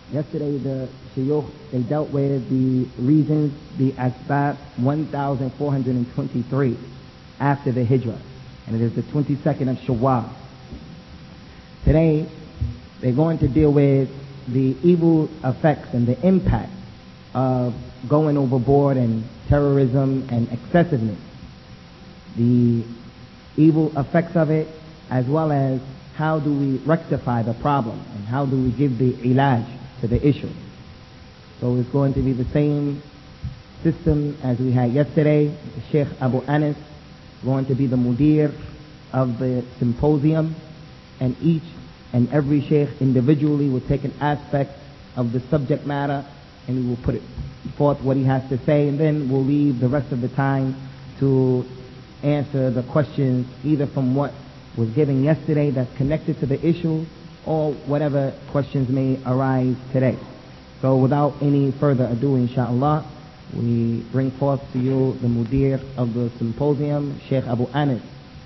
Yesterday, the shuyukh, they dealt with the reasons, the asbab 1,423 after the hijrah. And it is the 22nd of Shawwal. Today, they're going to deal with the evil effects and the impact of going overboard and terrorism and excessiveness. The evil effects of it, as well as how do we rectify the problem and how do we give the ilaj to the issue. So it's going to be the same system as we had yesterday. Sheikh Abu Anas going to be the mudir of the symposium, and each and every sheikh individually will take an aspect of the subject matter and we will put it forth what he has to say, and then we'll leave the rest of the time to answer the questions either from what was given yesterday that's connected to the issue or whatever questions may arise today. So without any further ado, inshallah, we bring forth to you the mudir of the symposium, Sheikh Abu Anas.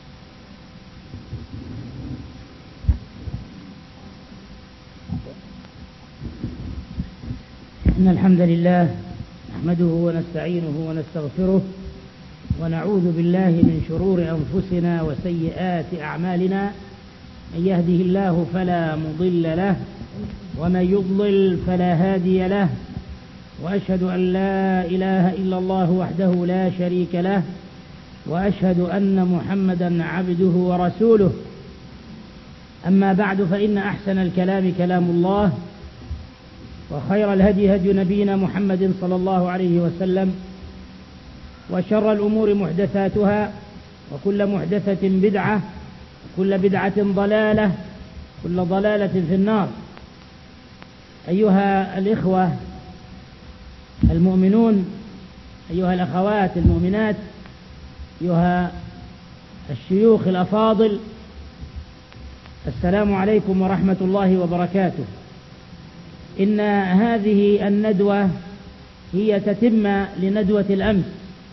إن الحمد لله نحمده ونستعينه ونستغفره ونعوذ بالله من شرور أنفسنا وسيئات أعمالنا. من يهده الله فلا مضل له ومن يضلل فلا هادي له، وأشهد أن لا إله إلا الله وحده لا شريك له، وأشهد أن محمدا عبده ورسوله. أما بعد، فإن أحسن الكلام كلام الله، وخير الهدي هدي نبينا محمد صلى الله عليه وسلم، وشر الأمور محدثاتها، وكل محدثة بدعة، وكل بدعة ضلالة، كل ضلالة في النار. أيها الإخوة المؤمنون، أيها الأخوات المؤمنات، أيها الشيوخ الأفاضل، السلام عليكم ورحمة الله وبركاته. إن هذه الندوة هي تتمة لندوة الأمس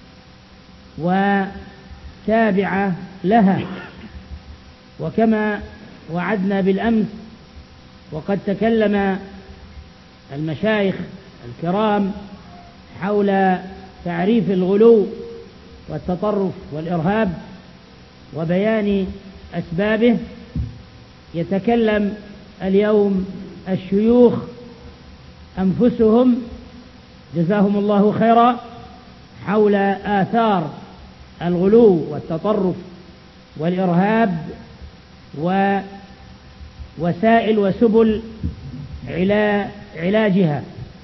وتابعة لها، وكما وعدنا بالأمس وقد تكلم المشايخ الكرام حول تعريف الغلو والتطرف والإرهاب وبيان أسبابه، يتكلم اليوم الشيوخ أنفسهم جزاهم الله خيرا حول آثار الغلو والتطرف والإرهاب ووسائل وسبل علاجها.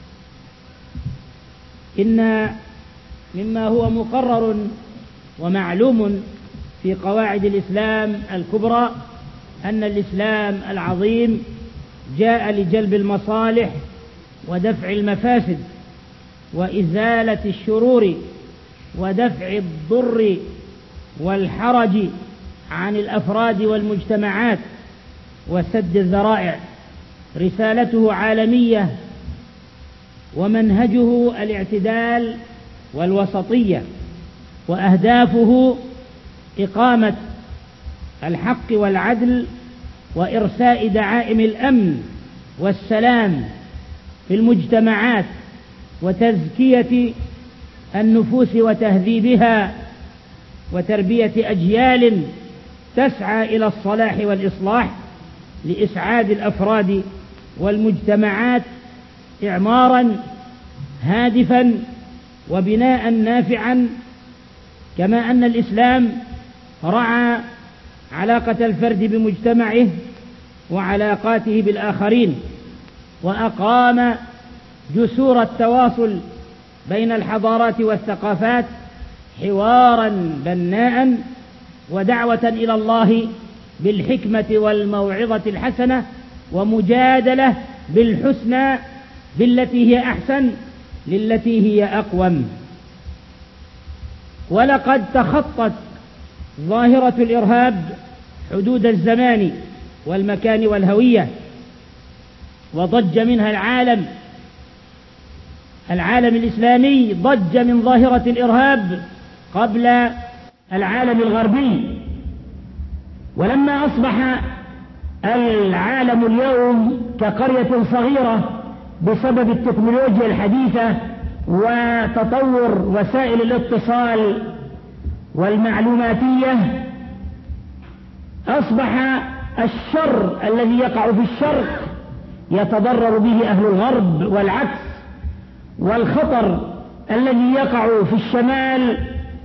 إن مما هو مقرر ومعلوم في قواعد الإسلام الكبرى أن الإسلام العظيم جاء لجلب المصالح ودفع المفاسد وإزالة الشرور ودفع الضر والحرج عن الأفراد والمجتمعات وسد الذرائع. رسالته عالمية ومنهجه الاعتدال والوسطية، وأهدافه إقامة الحق والعدل وإرساء دعائم الأمن والسلام في المجتمعات وتزكية النفوس وتهذيبها وتربية أجيال تسعى إلى الصلاح والإصلاح لإسعاد الأفراد والمجتمعات إعمارا هادفا وبناء نافعا. كما أن الإسلام رعى علاقة الفرد بمجتمعه وعلاقاته بالآخرين، وأقام جسور التواصل بين الحضارات والثقافات حوارا بناء ودعوة إلى الله بالحكمة والموعظة الحسنة ومجادلة بالحسنى بالتي هي أحسن للتي هي أقوم. ولقد تخطت ظاهرة الإرهاب حدود الزمان والمكان والهوية، وضج منها العالم الإسلامي ضج من ظاهرة الإرهاب قبل العالم الغربي. ولما أصبح العالم اليوم كقرية صغيرة بسبب التكنولوجيا الحديثة وتطور وسائل الاتصال والمعلوماتية، أصبح الشر الذي يقع في الشرق يتضرر به أهل الغرب والعكس، والخطر الذي يقع في الشمال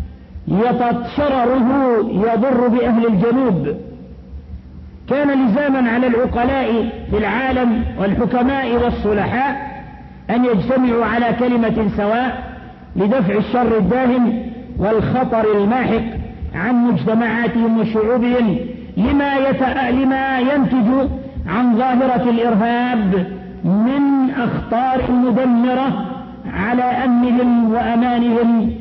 شرره يضر بأهل الجنوب. كان لزاما على العقلاء في العالم والحكماء والصلحاء أن يجتمعوا على كلمة سواء لدفع الشر الداهم والخطر الماحق عن مجتمعاتهم وشعوبهم، لما ينتج عن ظاهرة الإرهاب من أخطار مدمرة على أمنهم وأمانهم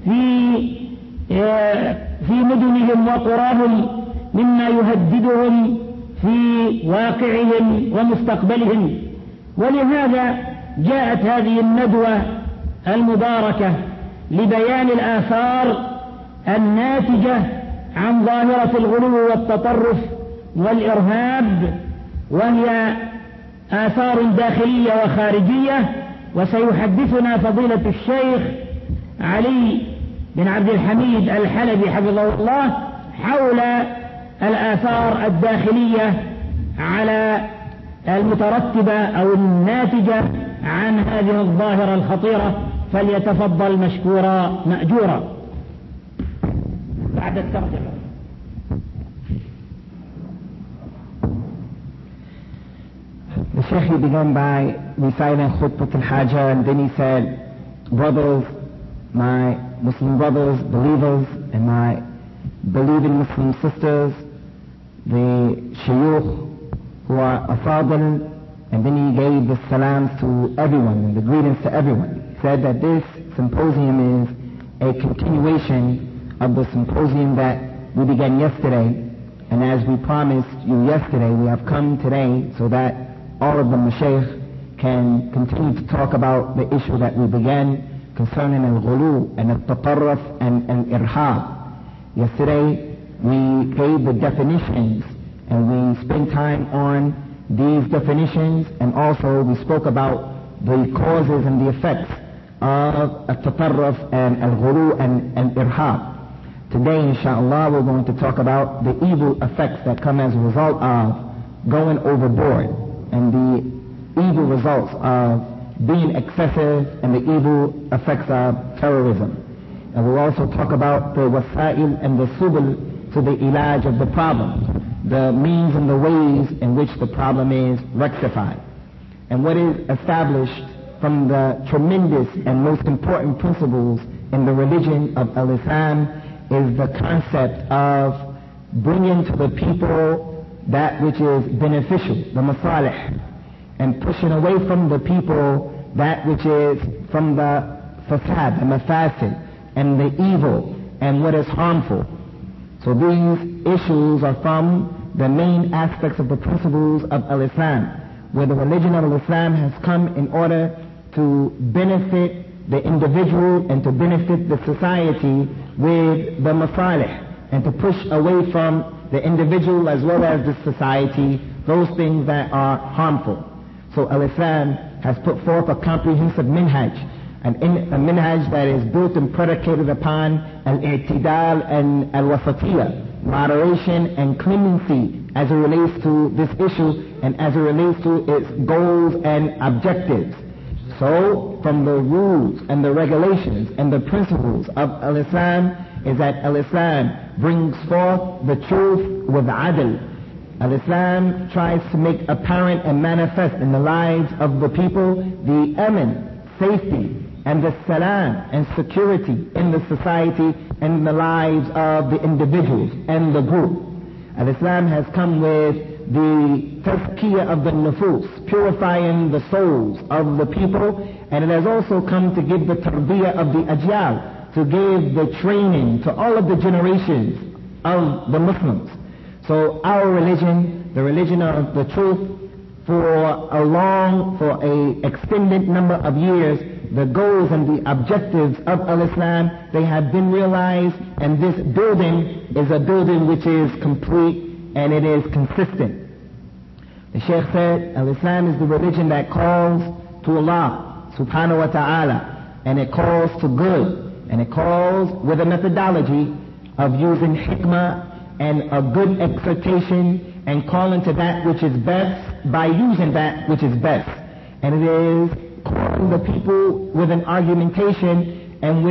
في مدنهم وقراهم، مما يهددهم في واقعهم ومستقبلهم. ولهذا جاءت هذه الندوة المباركة لبيان الآثار الناتجة عن ظاهرة الغلو والتطرف والإرهاب، وهي آثار داخلية وخارجية. وسيحدثنا فضيلة الشيخ علي بن عبد الحميد الحلبي حفظه الله حول الآثار الداخلية على المترتبة أو الناتجة عن هذه الظاهرة الخطيرة، فليتفضل مشكورا مأجورا. بعد الترجمة. The Sheikh began by reciting Khutbah al-Hajjah, and then he said, brothers, my Muslim brothers, believers, and my believing Muslim sisters, the shayukh who are afadal, and then he gave the salams to everyone and the greetings to everyone. He said that this symposium is a continuation of the symposium that we began yesterday, and as we promised you yesterday, we have come today so that all of the mashaykh can continue to talk about the issue that we began concerning al-ghulu and al-tatarruf and al-irhab. Yesterday we gave the definitions and we spent time on these definitions, and also we spoke about the causes and the effects of al-tatarruf and al-ghulu and al-irhab. Today, inshallah, we're going to talk about the evil effects that come as a result of going overboard, and the evil results of being excessive, and the evil effects of terrorism. And we'll also talk about the wasa'il and the subul to the ilaj of the problem, the means and the ways in which the problem is rectified. And what is established from the tremendous and most important principles in the religion of al-Islam is the concept of bringing to the people that which is beneficial, the masalih, and pushing away from the people that which is from the fasad, the mafasid, and the evil, and what is harmful. So these issues are from the main aspects of the principles of al-Islam, where the religion of al-Islam has come in order to benefit the individual and to benefit the society with the masalih, and to push away from the individual as well as the society those things that are harmful. So al-Islam has put forth a comprehensive minhaj, a minhaj that is built and predicated upon al-i'tidal and al-wasatiyah, moderation and clemency as it relates to this issue and as it relates to its goals and objectives. So from the rules and the regulations and the principles of al-Islam is that al-Islam brings forth the truth with adl. Al-Islam tries to make apparent and manifest in the lives of the people the aman, safety, and the salam and security in the society and in the lives of the individuals and the group. Al-Islam has come with the tazkiyah of the nufus, purifying the souls of the people, and it has also come to give the tarbiyah of the ajyal, to give the training to all of the generations of the Muslims. So our religion, the religion of the truth, for a extended number of years, the goals and the objectives of al-Islam, they have been realized, and this building is a building which is complete and it is consistent. The Shaykh said, al-Islam is the religion that calls to Allah subhanahu wa ta'ala, and it calls to good, and it calls with a methodology of using hikmah and a good exhortation and calling to that which is best by using that which is best. And it is calling the people with an argumentation and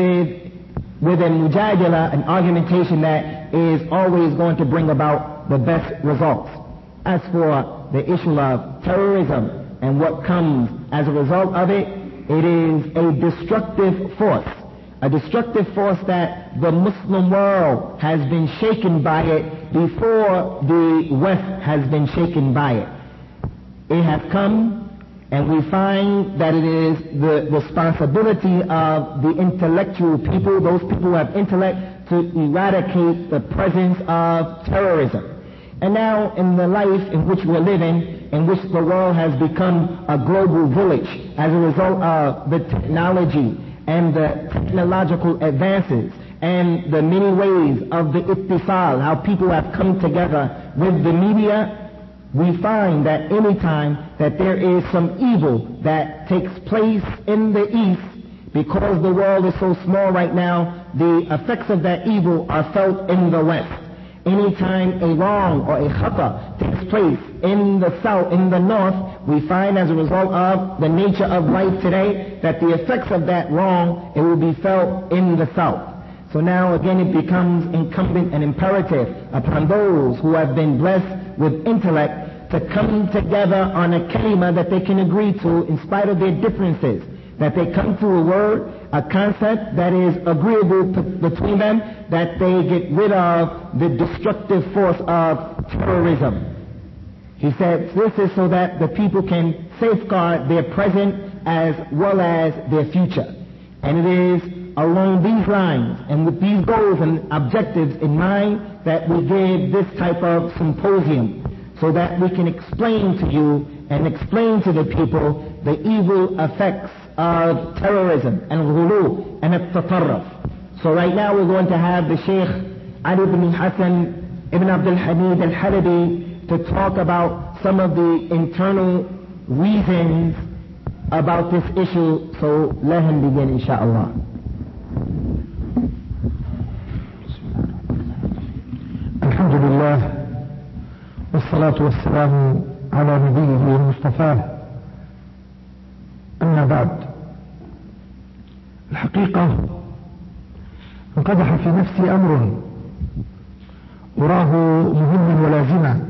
with a mujadala, an argumentation that is always going to bring about the best results. As for the issue of terrorism and what comes as a result of it, it is a destructive force. A destructive force that the Muslim world has been shaken by it before the West has been shaken by it. It has come, and we find that it is the responsibility of the intellectual people, those people who have intellect, to eradicate the presence of terrorism. And now in the life in which we're living, in which the world has become a global village as a result of the technology and the technological advances and the many ways of the ittisal, how people have come together with the media, we find that any time that there is some evil that takes place in the East, because the world is so small right now, the effects of that evil are felt in the West. Anytime a wrong or a khata takes place in the South, in the North, we find as a result of the nature of life today that the effects of that wrong, it will be felt in the South. So now again it becomes incumbent and imperative upon those who have been blessed with intellect to come together on a kalima that they can agree to in spite of their differences, that they come to a word, a concept that is agreeable between them, that they get rid of the destructive force of terrorism. He said this is so that the people can safeguard their present as well as their future. And it is along these lines and with these goals and objectives in mind that we give this type of symposium, so that we can explain to you and explain to the people the evil effects of terrorism and ghulu and at-tatarruf. So right now we're going to have the Sheikh Ali ibn Hassan ibn Abdul Hamid al-Halabi to talk about some of the internal reasons about this issue. So let him begin, inshallah. Alhamdulillah, والصلاة والسلام على نبيه المصطفى. أما بعد، الحقيقة انقدح في نفسي أمر أراه مهما ولازما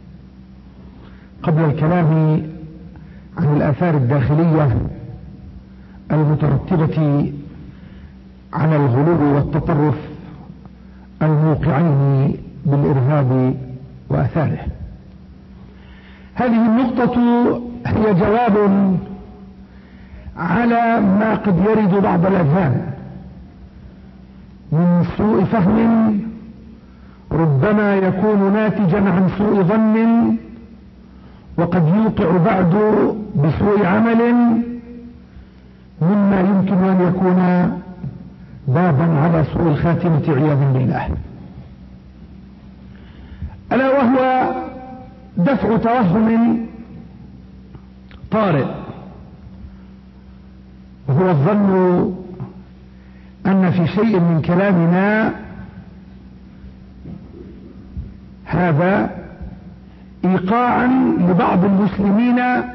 قبل الكلام عن الآثار الداخلية المترتبة على الغلو والتطرف الموقعين بالإرهاب وآثاره. هذه النقطة هي جواب على ما قد يرد بعض الأذهان من سوء فهم ربما يكون ناتجا عن سوء ظن، وقد يوقع بعد بسوء عمل، مما يمكن أن يكون بابا على سوء الخاتمة عياذا بالله، ألا وهو دفع توهم طارئ، وهو الظن أن في شيء من كلامنا هذا إيقاعا لبعض المسلمين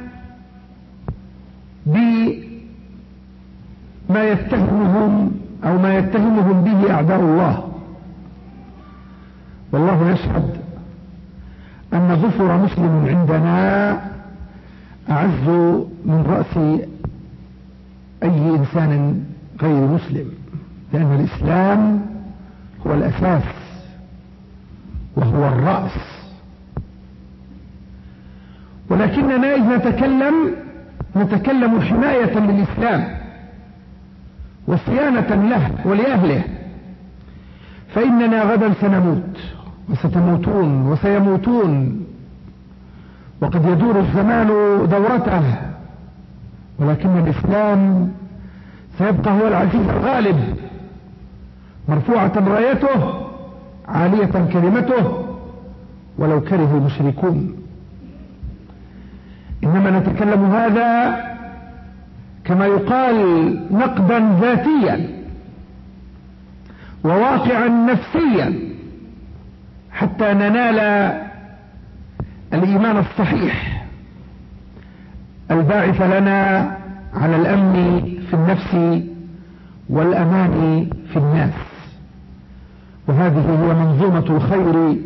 بما يتهمهم أو ما يتهمهم به أعداء الله. والله يشهد أن ظفر مسلم عندنا أعز من رأس أي إنسان غير مسلم، لأن الإسلام هو الأساس وهو الرأس. ولكننا إذ نتكلم حماية للإسلام وصيانة له ولأهله، فإننا غدا سنموت وستموتون وسيموتون، وقد يدور الزمان دورته، ولكن الإسلام سيبقى هو العزيز الغالب، مرفوعة رايته، عالية كلمته، ولو كره المشركون. إنما نتكلم هذا كما يقال نقدا ذاتيا وواقعا نفسيا حتى ننال الإيمان الصحيح الباعث لنا على الأمن في النفس والأمان في الناس. وهذه هي منظومة الخير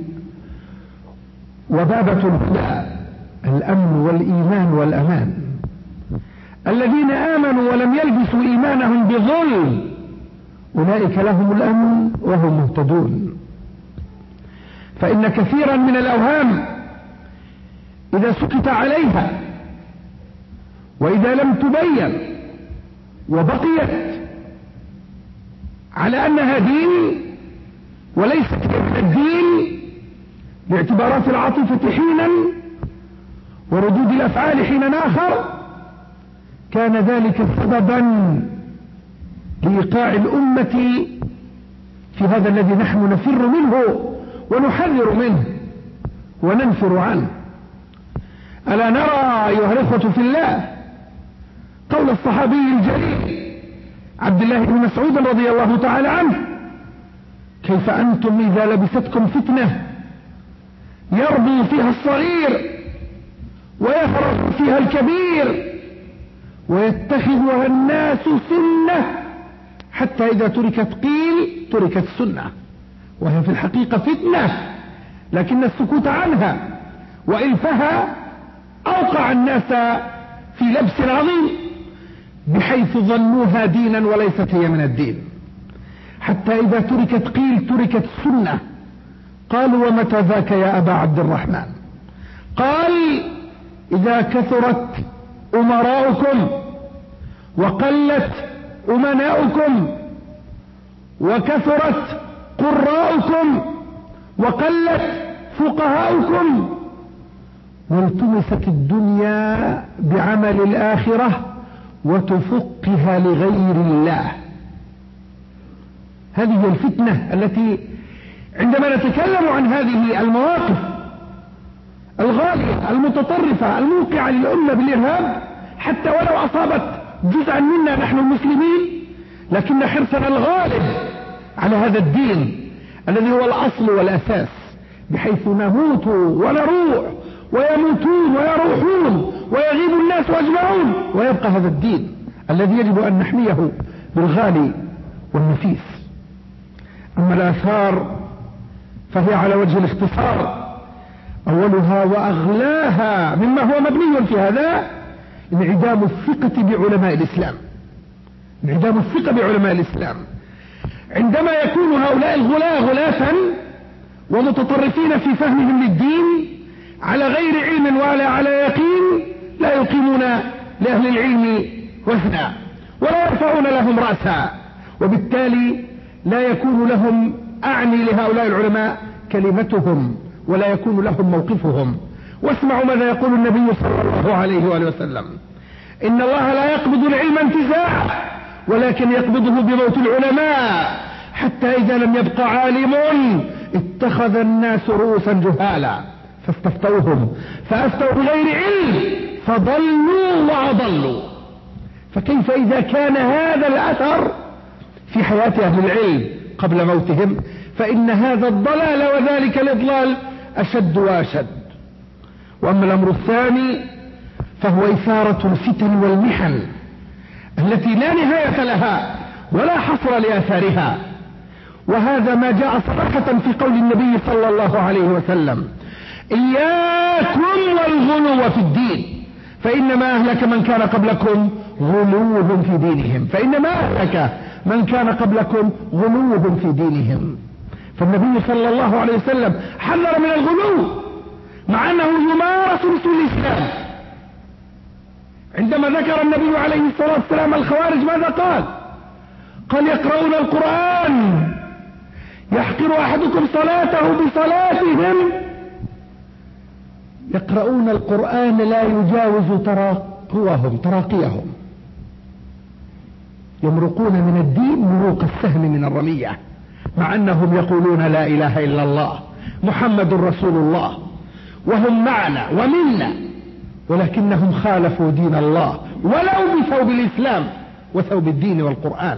وبابة الهدى، الأمن والإيمان والأمان. الذين آمنوا ولم يلبسوا إيمانهم بظلم أولئك لهم الأمن وهم مهتدون. فإن كثيرا من الأوهام إذا سكت عليها وإذا لم تبين وبقيت على أنها دين وليست من الدين باعتبارات العاطفة حينا وردود الأفعال حينا آخر، كان ذلك سببا لإيقاع الأمة في هذا الذي نحن نفر منه ونحذر منه وننفر عنه. ألا نرى أيها الإخوة في الله قول الصحابي الجليل عبد الله بن مسعود رضي الله تعالى عنه: كيف أنتم إذا لبستكم فتنة يربو فيها الصغير ويهرب فيها الكبير ويتخذها الناس سنة، حتى إذا تركت قيل تركت سنة، وهي في الحقيقة فتنة، لكن السكوت عنها وإلفها أوقع الناس في لبس عظيم بحيث ظنوها دينا وليست هي من الدين، حتى إذا تركت قيل تركت سنة. قالوا: ومتى ذاك يا أبا عبد الرحمن؟ قال: إذا كثرت أمراؤكم وقلت أمناؤكم وكثرت قراؤكم وقلت فقهاؤكم والتمست الدنيا بعمل الآخرة وتفقها لغير الله. هذه الفتنة التي عندما نتكلم عن هذه المواقف الغالية المتطرفة الموقعة للأمة بالإرهاب، حتى ولو أصابت جزءا منا نحن المسلمين، لكن حرصنا الغالب على هذا الدين الذي هو الأصل والأساس، بحيث نموت ونروح ويموتون ويروحون ويغيب الناس أجمعون ويبقى هذا الدين الذي يجب أن نحميه بالغالي والنفيس. أما الآثار فهي على وجه الاختصار أولها وأغلاها مما هو مبني في هذا انعدام الثقة بعلماء الإسلام. انعدام الثقة بعلماء الإسلام عندما يكون هؤلاء الغلاة غلاة ومتطرفين في فهمهم للدين على غير علم ولا على يقين، لا يقيمون لأهل العلم وزنا ولا يرفعون لهم رأسا، وبالتالي لا يكون لهم، أعني لهؤلاء العلماء، كلمتهم ولا يكون لهم موقفهم. واسمعوا ماذا يقول النبي صلى الله عليه وآله وسلم: إن الله لا يقبض العلم انتزاعا ولكن يقبضه بموت العلماء، حتى إذا لم يبق عالم اتخذ الناس رؤوسا جهالا فاستفتوهم فأفتوا بغير علم فضلوا وأضلوا. فكيف إذا كان هذا الأثر في حياة أهل العلم قبل موتهم، فإن هذا الضلال وذلك الإضلال أشد وأشد. وأما الأمر الثاني فهو إثارة الفتن والمحن التي لا نهاية لها ولا حصر لآثارها، وهذا ما جاء صراحة في قول النبي صلى الله عليه وسلم: إياكم والغلو في الدين فإنما أهلك من كان قبلكم غلوهم في دينهم، فإنما أهلك من كان قبلكم غلوهم في دينهم. فالنبي صلى الله عليه وسلم حذر من الغلو مع أنه يمارس باسم الإسلام. عندما ذكر النبي عليه الصلاة والسلام الخوارج ماذا قال؟ قال: يقرؤون القرآن يحقر أحدكم صلاته بصلاتهم، يقرؤون القرآن لا يجاوز تراقيهم، يمرقون من الدين مروق السهم من الرمية، مع أنهم يقولون لا إله إلا الله محمد رسول الله وهم معنا ومنا، ولكنهم خالفوا دين الله ولو بثوب الإسلام وثوب الدين والقرآن.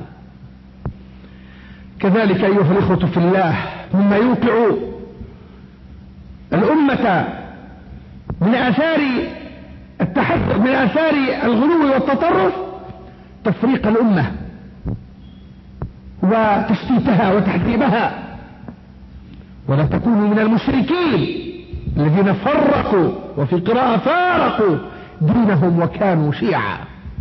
كذلك أيها الإخوة في الله، مما يوقع الأمة من آثار التحدث، من آثار الغلو والتطرف، تفريق الأمة وتشتيتها وتحزيبها. ولا تكونوا من المشركين الذين فرقوا، وفي قراءة فارقوا دينهم وكانوا شيعا.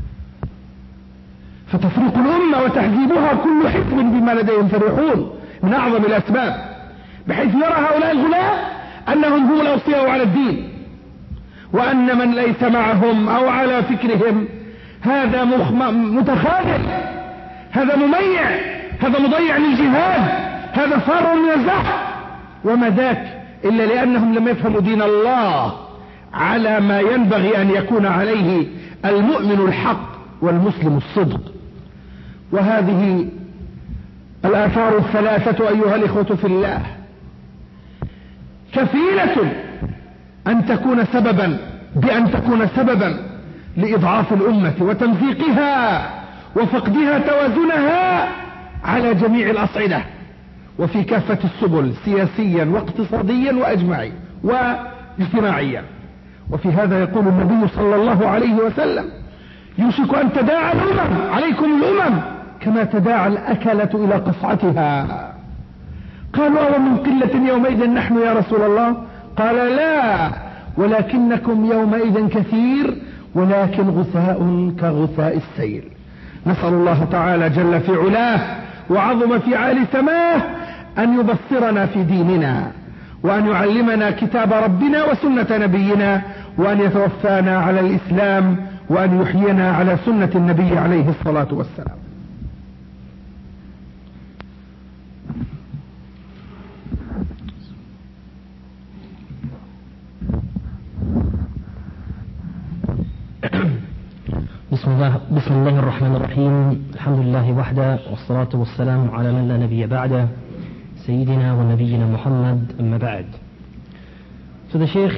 فتفريق الأمة وتحزيبها كل حزب بما لديهم فرحون من أعظم الأسباب، بحيث يرى هؤلاء الغلاة أنهم هم الأوصياء على الدين، وأن من ليس معهم أو على فكرهم هذا متخاذل، هذا مميع، هذا مضيع للجهاد، هذا فار من الزحف. وما ذاك إلا لأنهم لم يفهموا دين الله على ما ينبغي أن يكون عليه المؤمن الحق والمسلم الصدق. وهذه الآثار الثلاثة أيها الإخوة في الله كفيلة بأن تكون سببا لإضعاف الأمة وتمزيقها وفقدها توازنها على جميع الأصعدة وفي كافة السبل، سياسيا واقتصاديا واجتماعيا. وفي هذا يقول النبي صلى الله عليه وسلم: يوشك أن تداعى الأمم عليكم الأمم كما تداعى الأكلة إلى قصعتها. قالوا: أو من قلة يومئذ نحن يا رسول الله؟ قال: لا، ولكنكم يومئذ كثير، ولكن غثاء كغثاء السيل. نسأل الله تعالى جل في علاه وعظم في عالي سماه أن يبصرنا في ديننا، وأن يعلمنا كتاب ربنا وسنة نبينا، وأن يتوفانا على الإسلام، وأن يحيينا على سنة النبي عليه الصلاة والسلام. بسم الله الرحمن الرحيم. الحمد لله وحده، والصلاة والسلام على من لا نبي بعده، سيدنا ونبينا Muhammad. أما بعد. So the Shaykh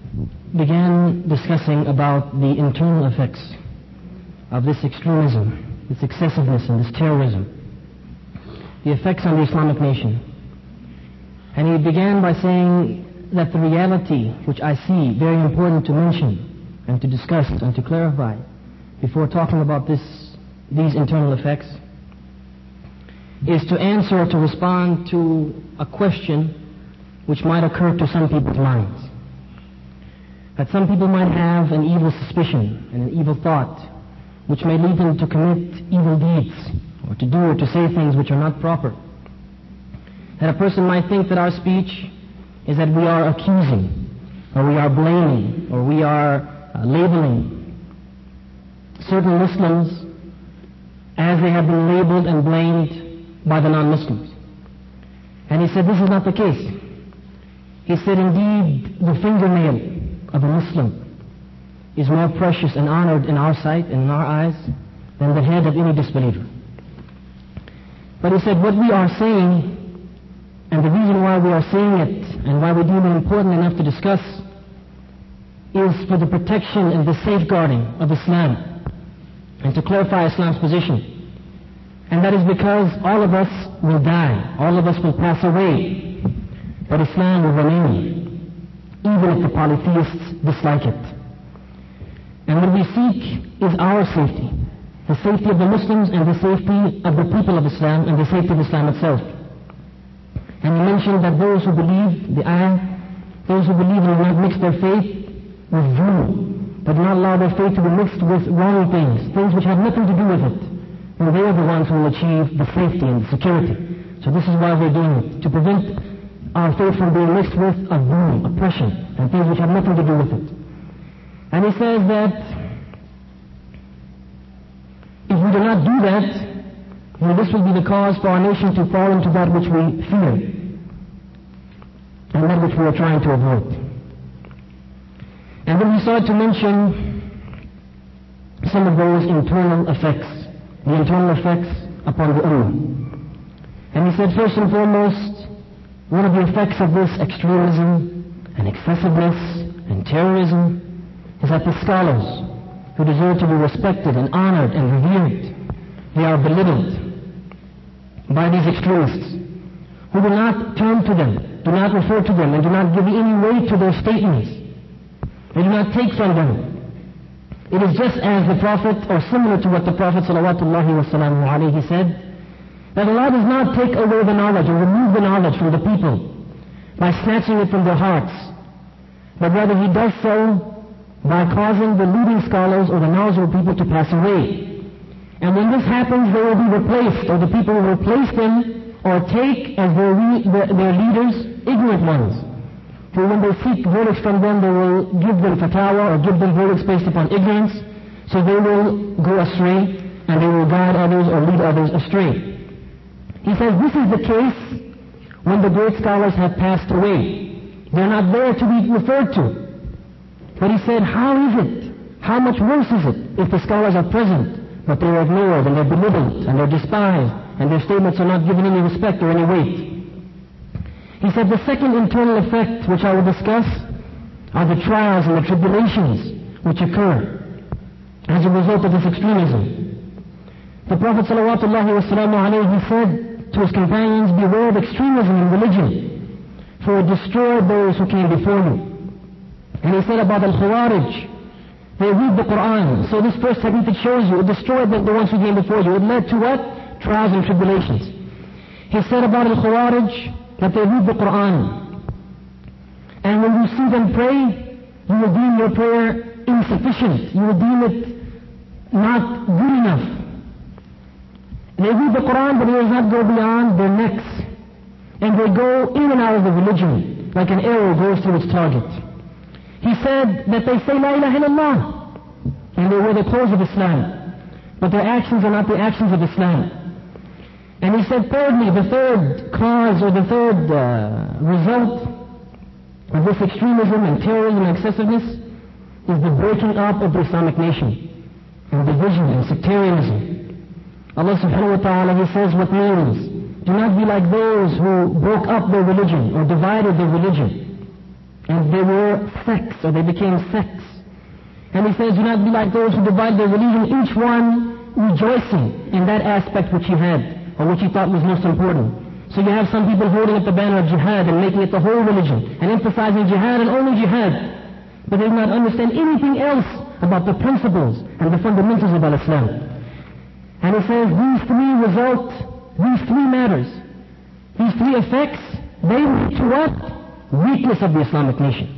began discussing about the internal effects of this extremism, this excessiveness and this terrorism, the effects on the Islamic nation. And he began by saying that the reality which I see very important to mention and to discuss and to clarify before talking about these internal effects is to answer or to respond to a question which might occur to some people's minds. That some people might have an evil suspicion and an evil thought which may lead them to commit evil deeds or to do or to say things which are not proper. That a person might think that our speech is that we are accusing or we are blaming or we are labeling certain Muslims as they have been labeled and blamed by the non-Muslims. And he said this is not the case. He said indeed the fingernail of a Muslim is more precious and honored in our sight and in our eyes than the head of any disbeliever. But he said what we are saying, and the reason why we are saying it and why we deem it important enough to discuss, is for the protection and the safeguarding of Islam and to clarify Islam's position. And that is because all of us will die, all of us will pass away, but Islam will remain, even if the polytheists dislike it. And what we seek is our safety, the safety of the Muslims and the safety of the people of Islam and the safety of Islam itself. And he mentioned that those who believe the ayah, those who believe will not mix their faith with zulm, but not allow their faith to be mixed with wrong things which have nothing to do with it. And they are the ones who will achieve the safety and the security. So this is why we're doing it, to prevent our faith from being mixed with oppression, and things which have nothing to do with it. And he says that if we do not do that, then this will be the cause for our nation to fall into that which we fear, and that which we are trying to avoid. And then he started to mention some of those internal effects, the internal effects upon the Ummah. And he said first and foremost, one of the effects of this extremism and excessiveness and terrorism is that the scholars who deserve to be respected and honored and revered. They are belittled by these extremists who do not turn to them, do not refer to them, and do not give any weight to their statements. They do not take from them. It is just as the Prophet, or similar to what the Prophet ﷺ said, that Allah does not take away the knowledge or remove the knowledge from the people by snatching it from their hearts, but rather He does so by causing the leading scholars or the knowledgeable people to pass away. And when this happens, they will be replaced, or the people will replace them or take as their leaders ignorant ones. For when they seek verdicts from them, they will give them fatwa or give them verdicts based upon ignorance, so they will go astray and they will guide others or lead others astray. He says this is the case when the great scholars have passed away. They're not there to be referred to. But he said, how is it? How much worse is it if the scholars are present, but they are ignored and they're belittled and they're despised and their statements are not given any respect or any weight? He said the second internal effect which I will discuss are the trials and the tribulations which occur as a result of this extremism. The Prophet ﷺ said to his companions, beware of extremism in religion, for it destroyed those who came before you. And he said about Al-Khawarij, they read the Quran. So this first technique that shows you, it destroyed the ones who came before you. It led to what? Trials and tribulations. He said about Al-Khawarij that they read the Quran. And when you see them pray, you will deem your prayer insufficient. You will deem it not good enough. They read the Quran, but it does not go beyond their necks. And they go in and out of the religion, like an arrow goes to its target. He said that they say La ilaha illallah, and they wear the clothes of Islam, but their actions are not the actions of Islam. And he said thirdly, the third cause or the third result of this extremism and terrorism and excessiveness is the breaking up of the Islamic nation and division and sectarianism. Allah subhanahu wa ta'ala, He says what means, do not be like those who broke up their religion or divided their religion. And they were sects, or they became sects. And He says, do not be like those who divide their religion, each one rejoicing in that aspect which he had, or which he thought was most important. So you have some people holding up the banner of jihad and making it the whole religion, and emphasizing jihad and only jihad. But they do not understand anything else about the principles and the fundamentals of Islam. And He says, these three matters, these three effects, they lead to what? Weakness of the Islamic nation.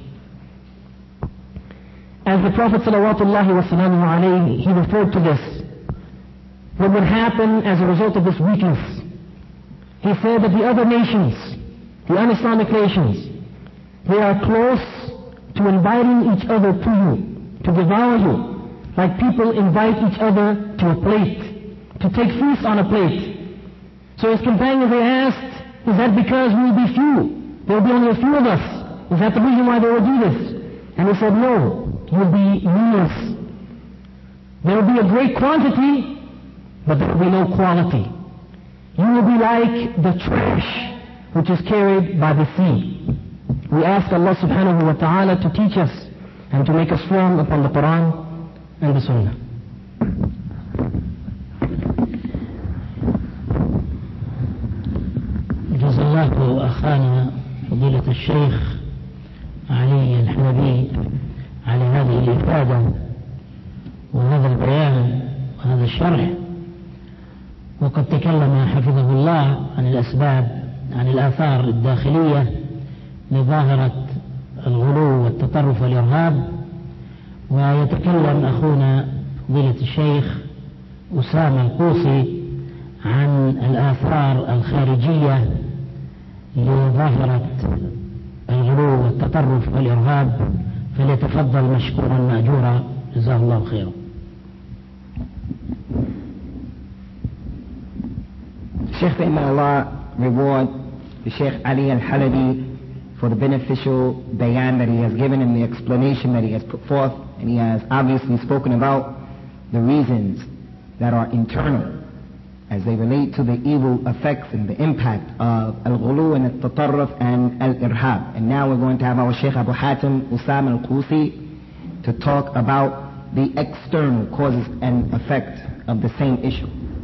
As the Prophet ﷺ, he referred to this. What would happen as a result of this weakness? He said that the other nations, the un-Islamic nations, they are close to inviting each other to you, to devour you, like people invite each other to a plate, to take feast on a plate. So his companions, they asked, is that because we will be few? There will be only a few of us. Is that the reason why they will do this? And he said, no, you will be numerous. There will be a great quantity, but there will be no quality. You will be like the trash which is carried by the sea. We ask Allah subhanahu wa ta'ala to teach us and to make us firm upon the Quran and the Sunnah. جزا الله أخانا فضيلة الشيخ علي الحلبي على هذه الإفادة وهذا البيان وهذا الشرح. وقد تكلم حفظه الله عن الأسباب، عن الآثار الداخلية لظاهرة الغلو والتطرف والإرهاب. ويتكلم أخونا فضيلة الشيخ أسامة القوسي عن الآثار الخارجية لظاهرة الغلو والتطرف والإرهاب. فليتفضل مشكورا مأجورا، جزاه الله خيرا. Sheikh, may Allah reward the Sheikh Ali Al-Halabi for the beneficial bayan that he has given and the explanation that he has put forth, and he has obviously spoken about the reasons that are internal as they relate to the evil effects and the impact of al-ghulu and al-tatarruf and al-irhab. And now we're going to have our Sheikh Abu Hatim Usama Al-Qusi to talk about the external causes and effect of the same issue.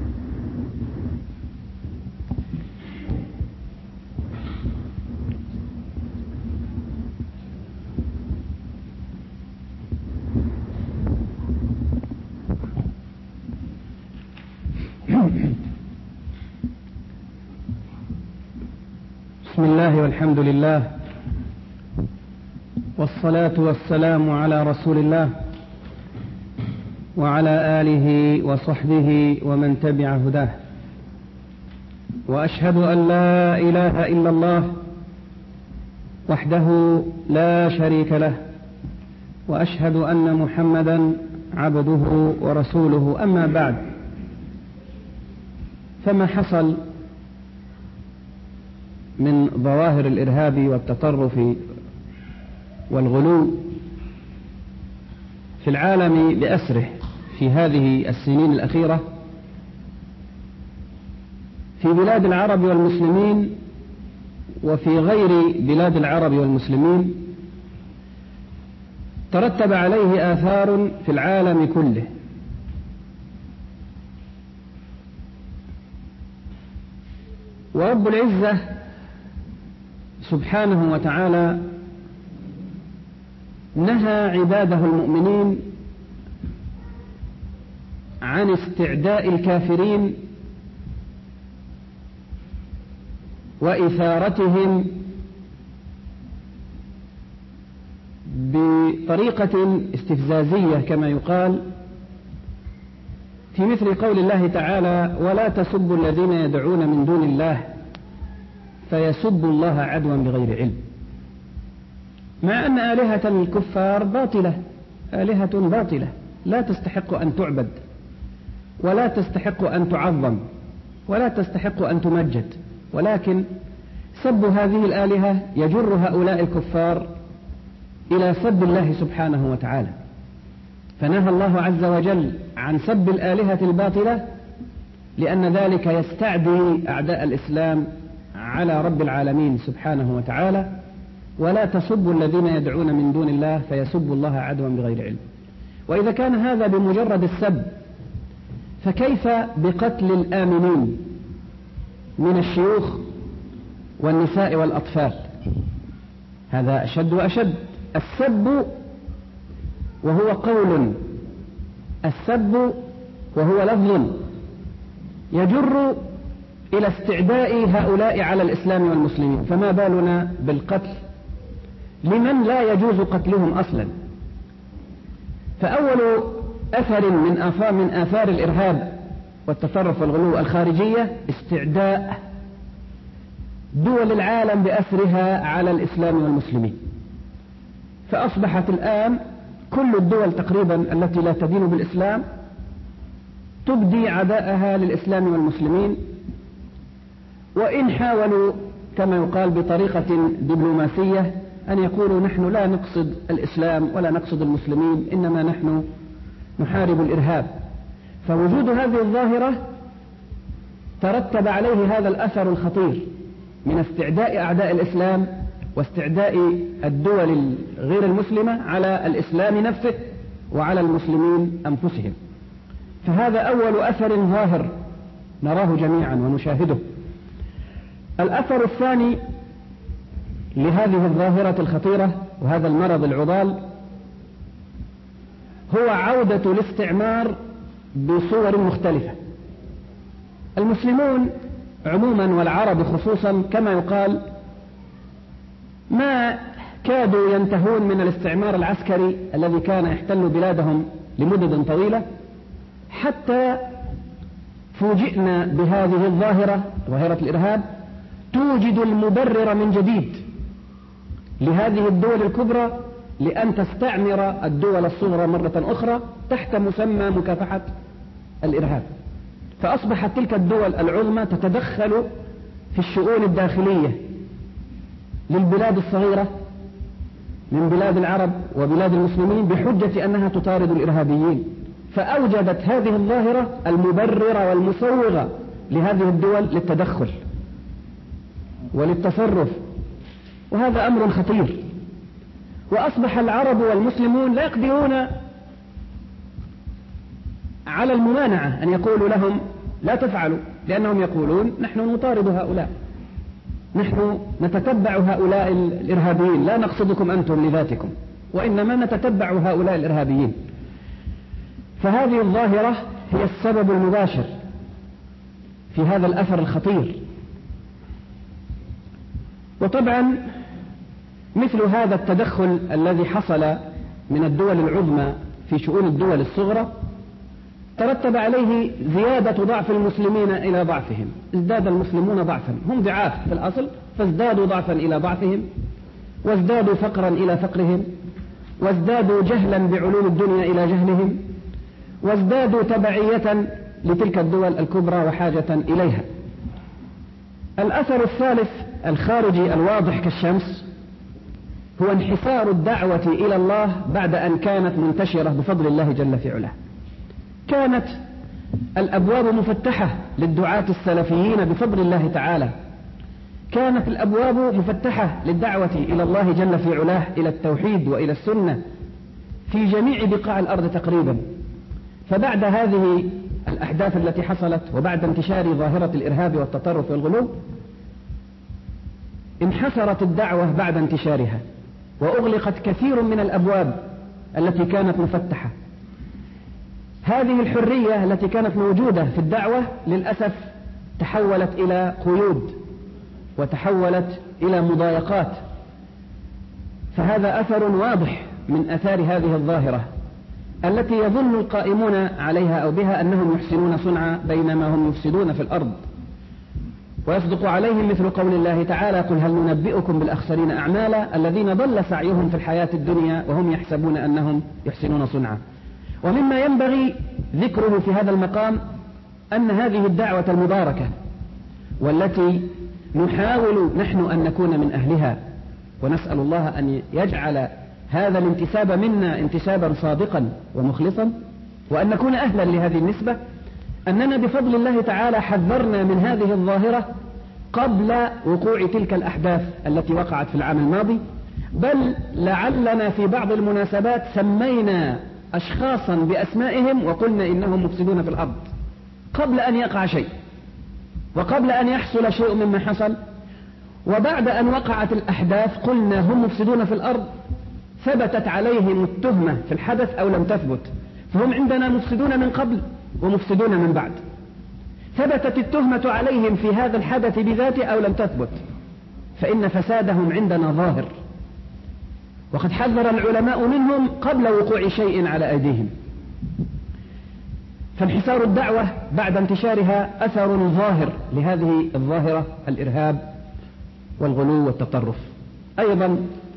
بسم الله والحمد لله والصلاة والسلام على رسول الله وعلى آله وصحبه ومن تبع هداه، وأشهد أن لا إله إلا الله وحده لا شريك له، وأشهد أن محمدا عبده ورسوله. أما بعد، فما حصل من ظواهر الإرهاب والتطرف والغلو في العالم بأسره في هذه السنين الأخيرة في بلاد العرب والمسلمين وفي غير بلاد العرب والمسلمين ترتب عليه آثار في العالم كله. ورب العزة سبحانه وتعالى نهى عباده المؤمنين عن استعداء الكافرين وإثارتهم بطريقة استفزازية كما يقال، في مثل قول الله تعالى: ولا تسبوا الذين يدعون من دون الله فيسبوا الله عدوا بغير علم. مع أن آلهة الكفار باطلة، آلهة باطلة لا تستحق أن تعبد ولا تستحق أن تعظم ولا تستحق أن تمجد، ولكن سب هذه الآلهة يجر هؤلاء الكفار إلى سب الله سبحانه وتعالى. فنهى الله عز وجل عن سب الآلهة الباطلة لأن ذلك يستعدي أعداء الإسلام على رب العالمين سبحانه وتعالى: ولا تسبوا الذين يدعون من دون الله فيسبوا الله عدوا بغير علم. وإذا كان هذا بمجرد السب، فكيف بقتل الآمنين من الشيوخ والنساء والأطفال؟ هذا أشد وأشد. السب وهو قول، السب وهو لفظ يجر إلى استعداء هؤلاء على الإسلام والمسلمين، فما بالنا بالقتل لمن لا يجوز قتلهم أصلا. فأول أثر من آثار الإرهاب والتطرف والغلو الخارجية استعداء دول العالم بأسرها على الإسلام والمسلمين. فأصبحت الآن كل الدول تقريبا التي لا تدين بالإسلام تبدي عداءها للإسلام والمسلمين، وإن حاولوا كما يقال بطريقة دبلوماسية أن يقولوا نحن لا نقصد الإسلام ولا نقصد المسلمين، إنما نحن نحارب الإرهاب. فوجود هذه الظاهرة ترتب عليه هذا الأثر الخطير من استعداء أعداء الإسلام واستعداء الدول غير المسلمة على الإسلام نفسه وعلى المسلمين أنفسهم. فهذا أول أثر ظاهر نراه جميعا ونشاهده. الأثر الثاني لهذه الظاهرة الخطيرة وهذا المرض العضال هو عودة الاستعمار بصور مختلفة. المسلمون عموما والعرب خصوصا كما يقال ما كادوا ينتهون من الاستعمار العسكري الذي كان يحتل بلادهم لمدد طويلة، حتى فوجئنا بهذه الظاهرة، ظاهرة الإرهاب، توجد المبرر من جديد لهذه الدول الكبرى لأن تستعمر الدول الصغرى مرة أخرى تحت مسمى مكافحة الإرهاب. فأصبحت تلك الدول العظمى تتدخل في الشؤون الداخلية للبلاد الصغيرة من بلاد العرب وبلاد المسلمين بحجة أنها تطارد الإرهابيين. فأوجدت هذه الظاهرة المبررة والمسوغة لهذه الدول للتدخل وللتصرف، وهذا أمر خطير. وأصبح العرب والمسلمون لا يقدرون على الممانعة أن يقولوا لهم لا تفعلوا، لأنهم يقولون نحن نطارد هؤلاء، نحن نتتبع هؤلاء الإرهابيين، لا نقصدكم أنتم لذاتكم، وإنما نتتبع هؤلاء الإرهابيين. فهذه الظاهرة هي السبب المباشر في هذا الأثر الخطير. وطبعا مثل هذا التدخل الذي حصل من الدول العظمى في شؤون الدول الصغرى ترتب عليه زيادة ضعف المسلمين إلى ضعفهم، ازداد المسلمون ضعفا، هم ضعاف في الأصل فازدادوا ضعفا إلى ضعفهم، وازدادوا فقرا إلى فقرهم، وازدادوا جهلا بعلوم الدنيا إلى جهلهم، وازدادوا تبعية لتلك الدول الكبرى وحاجة إليها. الأثر الثالث الخارجي الواضح كالشمس هو انحسار الدعوة إلى الله بعد أن كانت منتشرة بفضل الله جل في علاه. كانت الأبواب مفتحة للدعاة السلفيين بفضل الله تعالى، كانت الأبواب مفتحة للدعوة إلى الله جل في علاه، إلى التوحيد وإلى السنة في جميع بقاع الأرض تقريبا. فبعد هذه الأحداث التي حصلت وبعد انتشار ظاهرة الإرهاب والتطرف والغلو انحسرت الدعوة بعد انتشارها، وأغلقت كثير من الأبواب التي كانت مفتحة. هذه الحرية التي كانت موجودة في الدعوة للأسف تحولت إلى قيود وتحولت إلى مضايقات. فهذا أثر واضح من أثار هذه الظاهرة التي يظن القائمون عليها أو بها أنهم يحسنون صنعا بينما هم يفسدون في الأرض. ويصدق عليهم مثل قول الله تعالى: قل هل ننبئكم بالأخسرين أعمالا الذين ضل سعيهم في الحياة الدنيا وهم يحسبون أنهم يحسنون صنعا. ومما ينبغي ذكره في هذا المقام أن هذه الدعوة المباركة والتي نحاول نحن أن نكون من أهلها، ونسأل الله أن يجعل هذا الانتساب منا انتسابا صادقا ومخلصا، وأن نكون أهلا لهذه النسبة، أننا بفضل الله تعالى حذرنا من هذه الظاهرة قبل وقوع تلك الأحداث التي وقعت في العام الماضي، بل لعلنا في بعض المناسبات سمينا أشخاصا بأسمائهم وقلنا إنهم مفسدون في الأرض قبل أن يقع شيء وقبل أن يحصل شيء مما حصل. وبعد أن وقعت الأحداث قلنا هم مفسدون في الأرض، ثبتت عليهم التهمة في الحدث أو لم تثبت، فهم عندنا مفسدون من قبل ومفسدون من بعد. ثبتت التهمة عليهم في هذا الحدث بذاته أو لم تثبت، فإن فسادهم عندنا ظاهر، وقد حذر العلماء منهم قبل وقوع شيء على أيديهم. فانحسار الدعوة بعد انتشارها أثر ظاهر لهذه الظاهرة، الإرهاب والغلو والتطرف. أيضا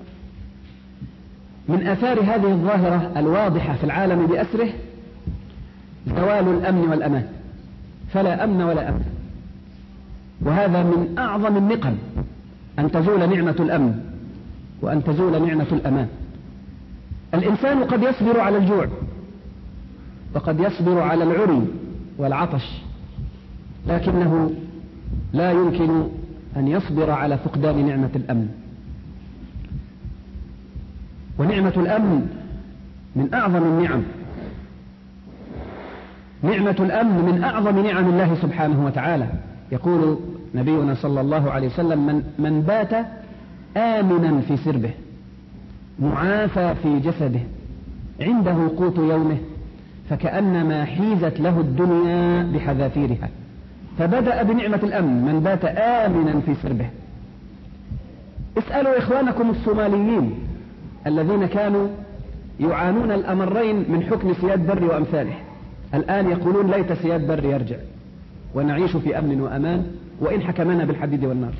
من آثار هذه الظاهرة الواضحة في العالم بأسره زوال الأمن والأمان، فلا أمن ولا أمن. وهذا من أعظم النقم، أن تزول نعمة الأمن وأن تزول نعمة الأمان. الإنسان قد يصبر على الجوع وقد يصبر على العري والعطش، لكنه لا يمكن أن يصبر على فقدان نعمة الأمن. ونعمة الأمن من أعظم النعم، نعمة الأمن من أعظم نعم الله سبحانه وتعالى. يقول نبينا صلى الله عليه وسلم: من بات آمنا في سربه معافى في جسده عنده قوت يومه فكأنما حيزت له الدنيا بحذافيرها. فبدأ بنعمة الأمن، من بات آمنا في سربه. اسألوا إخوانكم الصوماليين الذين كانوا يعانون الأمرين من حكم سياد بري وأمثاله، الآن يقولون ليت سياد بري يرجع ونعيش في أمن وأمان وإن حكمنا بالحديد والنار.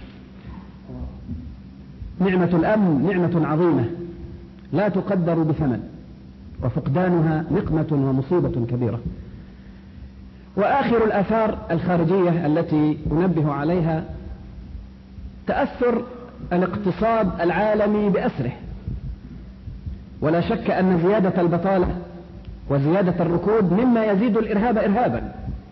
نعمة الأمن نعمة عظيمة لا تقدر بثمن، وفقدانها نقمة ومصيبة كبيرة. وآخر الآثار الخارجية التي أنبه عليها تأثر الاقتصاد العالمي بأسره. ولا شك أن زيادة البطالة وزيادة الركود مما يزيد الإرهاب إرهابا،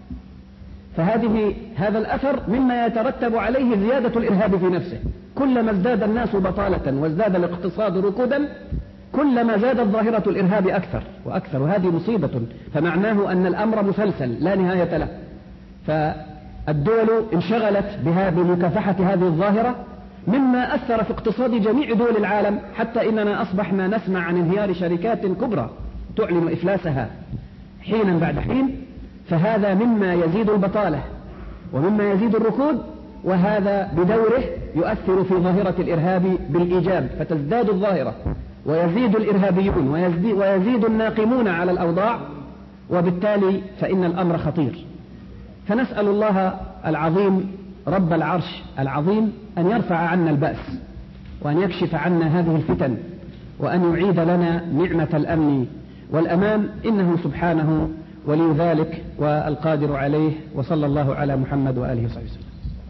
هذا الأثر مما يترتب عليه زيادة الإرهاب في نفسه. كلما ازداد الناس بطالة وازداد الاقتصاد ركودا كلما زادت ظاهرة الإرهاب أكثر وأكثر، وهذه مصيبة، فمعناه أن الأمر مسلسل لا نهاية له. فالدول انشغلت بمكافحة هذه الظاهرة، مما أثر في اقتصاد جميع دول العالم، حتى إننا أصبحنا نسمع عن انهيار شركات كبرى تعلن إفلاسها حينا بعد حين. فهذا مما يزيد البطالة ومما يزيد الركود، وهذا بدوره يؤثر في ظاهرة الإرهاب بالإيجاب، فتزداد الظاهرة ويزيد الإرهابيون ويزيد الناقمون على الأوضاع، وبالتالي فإن الأمر خطير. فنسأل الله العظيم رب العرش العظيم أن يرفع عنا البأس، وأن يكشف عنا هذه الفتن، وأن يعيد لنا نعمة الأمن والأمان، إنه سبحانه ولي ذلك والقادر عليه. وصلى الله على محمد وآله وصحبه وسلم.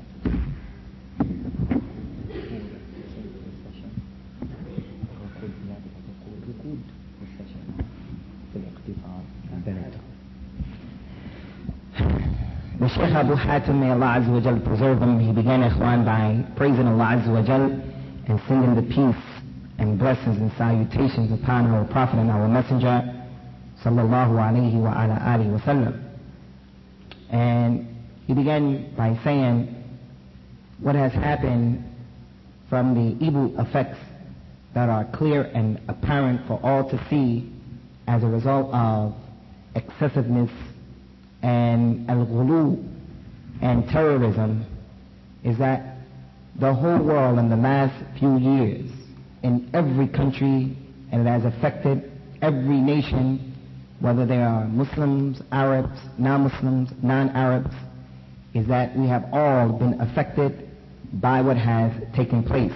The Shaykh Abu Hatim, may Allah Azza wa Jal preserve him, he began Ikhwan by praising Allah Azza wa Jal and sending the peace and blessings and salutations upon our Prophet and our Messenger, sallallahu alayhi wa ala alihi wa sallam. And he began by saying what has happened from the evil effects that are clear and apparent for all to see as a result of excessiveness and al-ghulu and terrorism, is that the whole world in the last few years, in every country, and it has affected every nation, whether they are Muslims, Arabs, non-Muslims, non-Arabs, is that we have all been affected by what has taken place.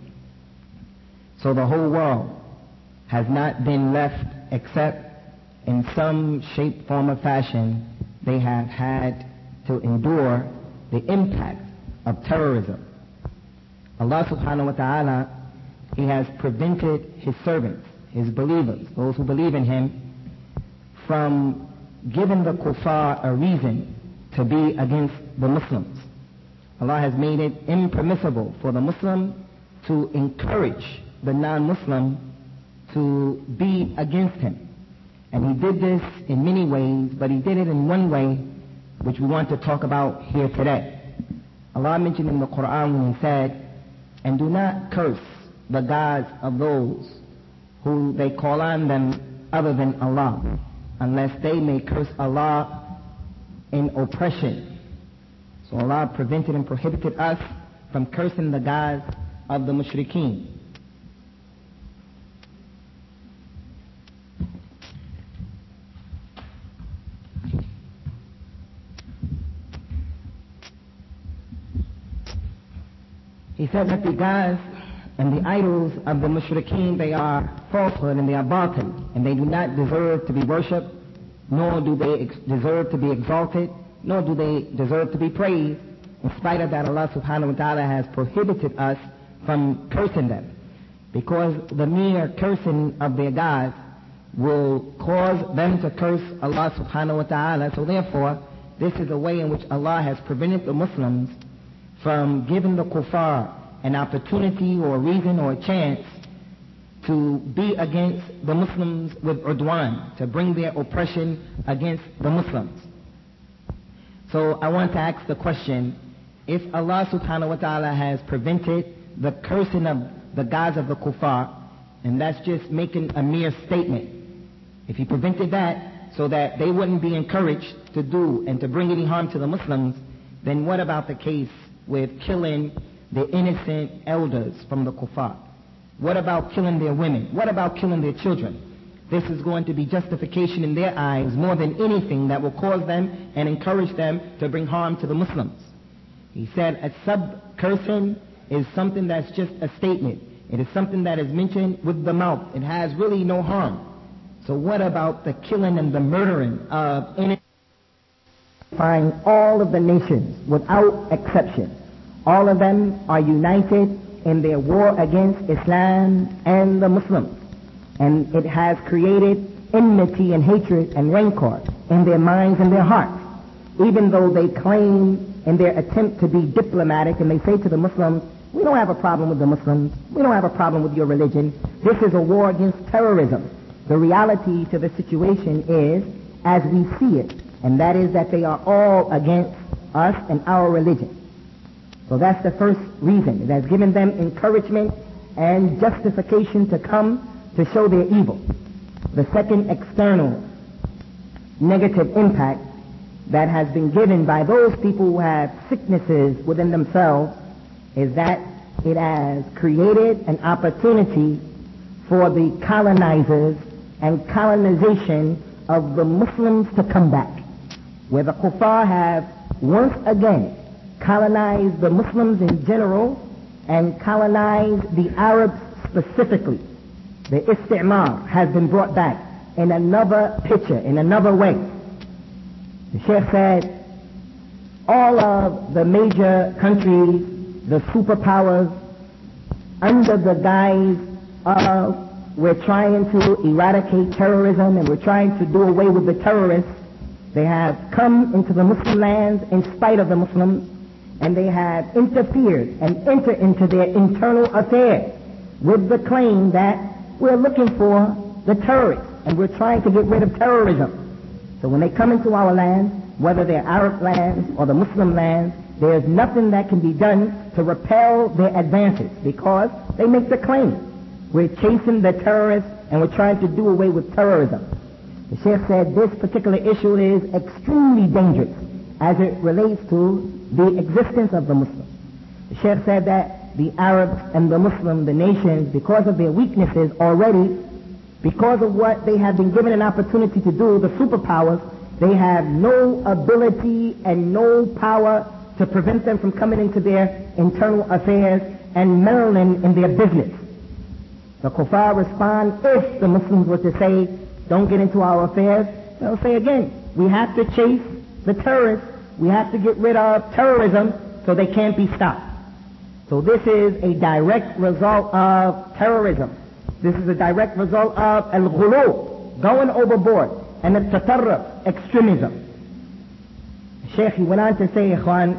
So the whole world has not been left except in some shape, form, or fashion they have had to endure the impact of terrorism. Allah subhanahu wa ta'ala, He has prevented His servants, His believers, those who believe in Him, from giving the kuffar a reason to be against the Muslims. Allah has made it impermissible for the Muslim to encourage the non-Muslim to be against him. And He did this in many ways, but He did it in one way which we want to talk about here today. Allah mentioned in the Quran when He said, "And do not curse the gods of those who they call on them other than Allah, unless they may curse Allah in oppression." So Allah prevented and prohibited us from cursing the gods of the mushrikeen. He said that the gods and the idols of the mushrikeen, they are falsehood and they are batil, and they do not deserve to be worshipped, nor do they deserve to be exalted, nor do they deserve to be praised. In spite of that, Allah subhanahu wa ta'ala has prohibited us from cursing them, because the mere cursing of their gods will cause them to curse Allah subhanahu wa ta'ala. So therefore, this is a way in which Allah has prevented the Muslims from giving the kuffar an opportunity or a reason or a chance to be against the Muslims with udwan, to bring their oppression against the Muslims. So I want to ask the question, if Allah subhanahu wa ta'ala has prevented the cursing of the gods of the kuffar, and that's just making a mere statement, if He prevented that so that they wouldn't be encouraged to do and to bring any harm to the Muslims, then what about the case with killing the innocent elders from the kuffar? What about killing their women? What about killing their children? This is going to be justification in their eyes more than anything that will cause them and encourage them to bring harm to the Muslims. He said a sub-cursing is something that's just a statement. It is something that is mentioned with the mouth. It has really no harm. So what about the killing and the murdering of innocent? Find all of the nations without exception. All of them are united in their war against Islam and the Muslims. And it has created enmity and hatred and rancor in their minds and their hearts. Even though they claim in their attempt to be diplomatic and they say to the Muslims, "We don't have a problem with the Muslims. We don't have a problem with your religion. This is a war against terrorism. The reality to the situation is as we see it, and that is that they are all against us and our religion. So that's the first reason. It has given them encouragement and justification to come to show their evil. The second external negative impact that has been given by those people who have sicknesses within themselves is that it has created an opportunity for the colonizers and colonization of the Muslims to come back, where the kuffar have once again colonized the Muslims in general and colonized the Arabs specifically. The istimar has been brought back in another picture, in another way. The Sheikh said all of the major countries, the superpowers, under the guise of we're trying to eradicate terrorism and we're trying to do away with the terrorists, they have come into the Muslim lands in spite of the Muslims, and they have interfered and entered into their internal affairs with the claim that we're looking for the terrorists and we're trying to get rid of terrorism. So when they come into our lands, whether they're Arab lands or the Muslim lands, there's nothing that can be done to repel their advances because they make the claim. We're chasing the terrorists and we're trying to do away with terrorism. The Sheikh said this particular issue is extremely dangerous as it relates to the existence of the Muslims. The Sheikh said that the Arabs and the Muslim, the nations, because of their weaknesses already, because of what they have been given an opportunity to do, the superpowers, they have no ability and no power to prevent them from coming into their internal affairs and meddling in their business. The kuffar respond, if the Muslims were to say, don't get into our affairs, they'll say again, we have to chase the terrorists, we have to get rid of terrorism so they can't be stopped. So this is a direct result of terrorism. This is a direct result of al-ghulu, going overboard, and al-tatarruf, extremism. Sheikh, he went on to say,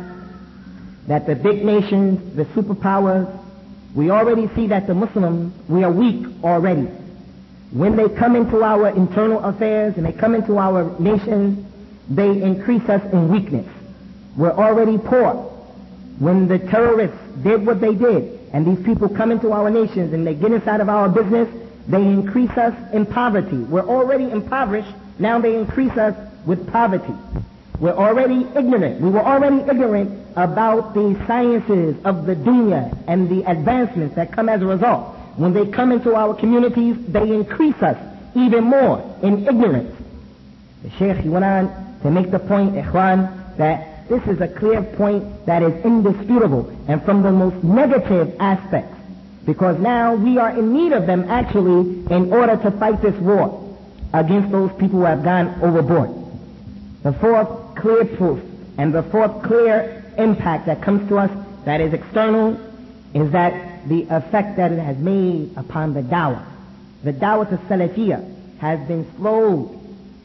Ikhwan, that the big nations, the superpowers, we already see that the Muslims, we are weak already. When they come into our internal affairs and they come into our nations, they increase us in weakness. We're already poor. When the terrorists did what they did, and these people come into our nations and they get inside of our business, they increase us in poverty. We're already impoverished, now they increase us with poverty. We're already ignorant. We were already ignorant about the sciences of the dunya and the advancements that come as a result. When they come into our communities, they increase us even more in ignorance. The Sheikh, he went on to make the point, Ikhwan, that this is a clear point that is indisputable and from the most negative aspects, because now we are in need of them actually in order to fight this war against those people who have gone overboard. The fourth clear proof and the fourth clear impact that comes to us that is external is that the effect that it has made upon the dawah. The dawah to Salafiyah has been slowed.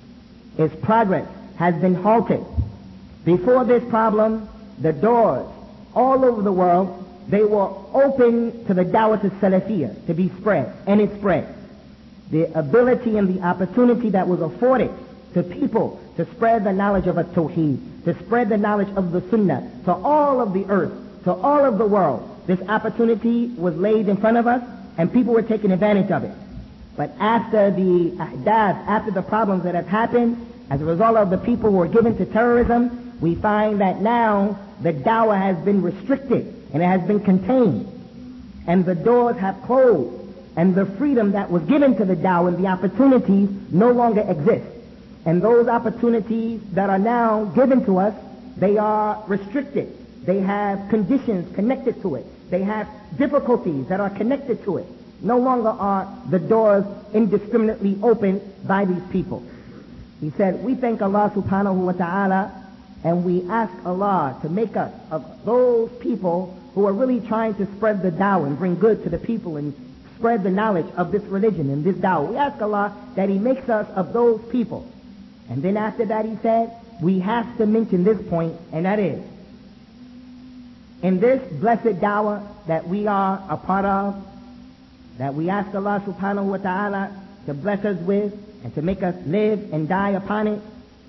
Its progress has been halted. Before this problem, the doors all over the world, they were open to the dawah to Salafiyah to be spread, and it spread. The ability and the opportunity that was afforded to people to spread the knowledge of at-Tawheed, to spread the knowledge of the Sunnah to all of the earth, to all of the world. This opportunity was laid in front of us, and people were taking advantage of it. But after the ahdath, after the problems that have happened, as a result of the people who were given to terrorism, we find that now the dawah has been restricted, and it has been contained, and the doors have closed, and the freedom that was given to the dawah and the opportunities no longer exist. And those opportunities that are now given to us, they are restricted. They have conditions connected to it. They have difficulties that are connected to it. No longer are the doors indiscriminately opened by these people. He said, we thank Allah subhanahu wa ta'ala, and we ask Allah to make us of those people who are really trying to spread the dawah and bring good to the people and spread the knowledge of this religion and this dawah. We ask Allah that He makes us of those people. And then after that he said, we have to mention this point, and that is, in this blessed dawah that we are a part of, that we ask Allah subhanahu wa ta'ala to bless us with and to make us live and die upon it.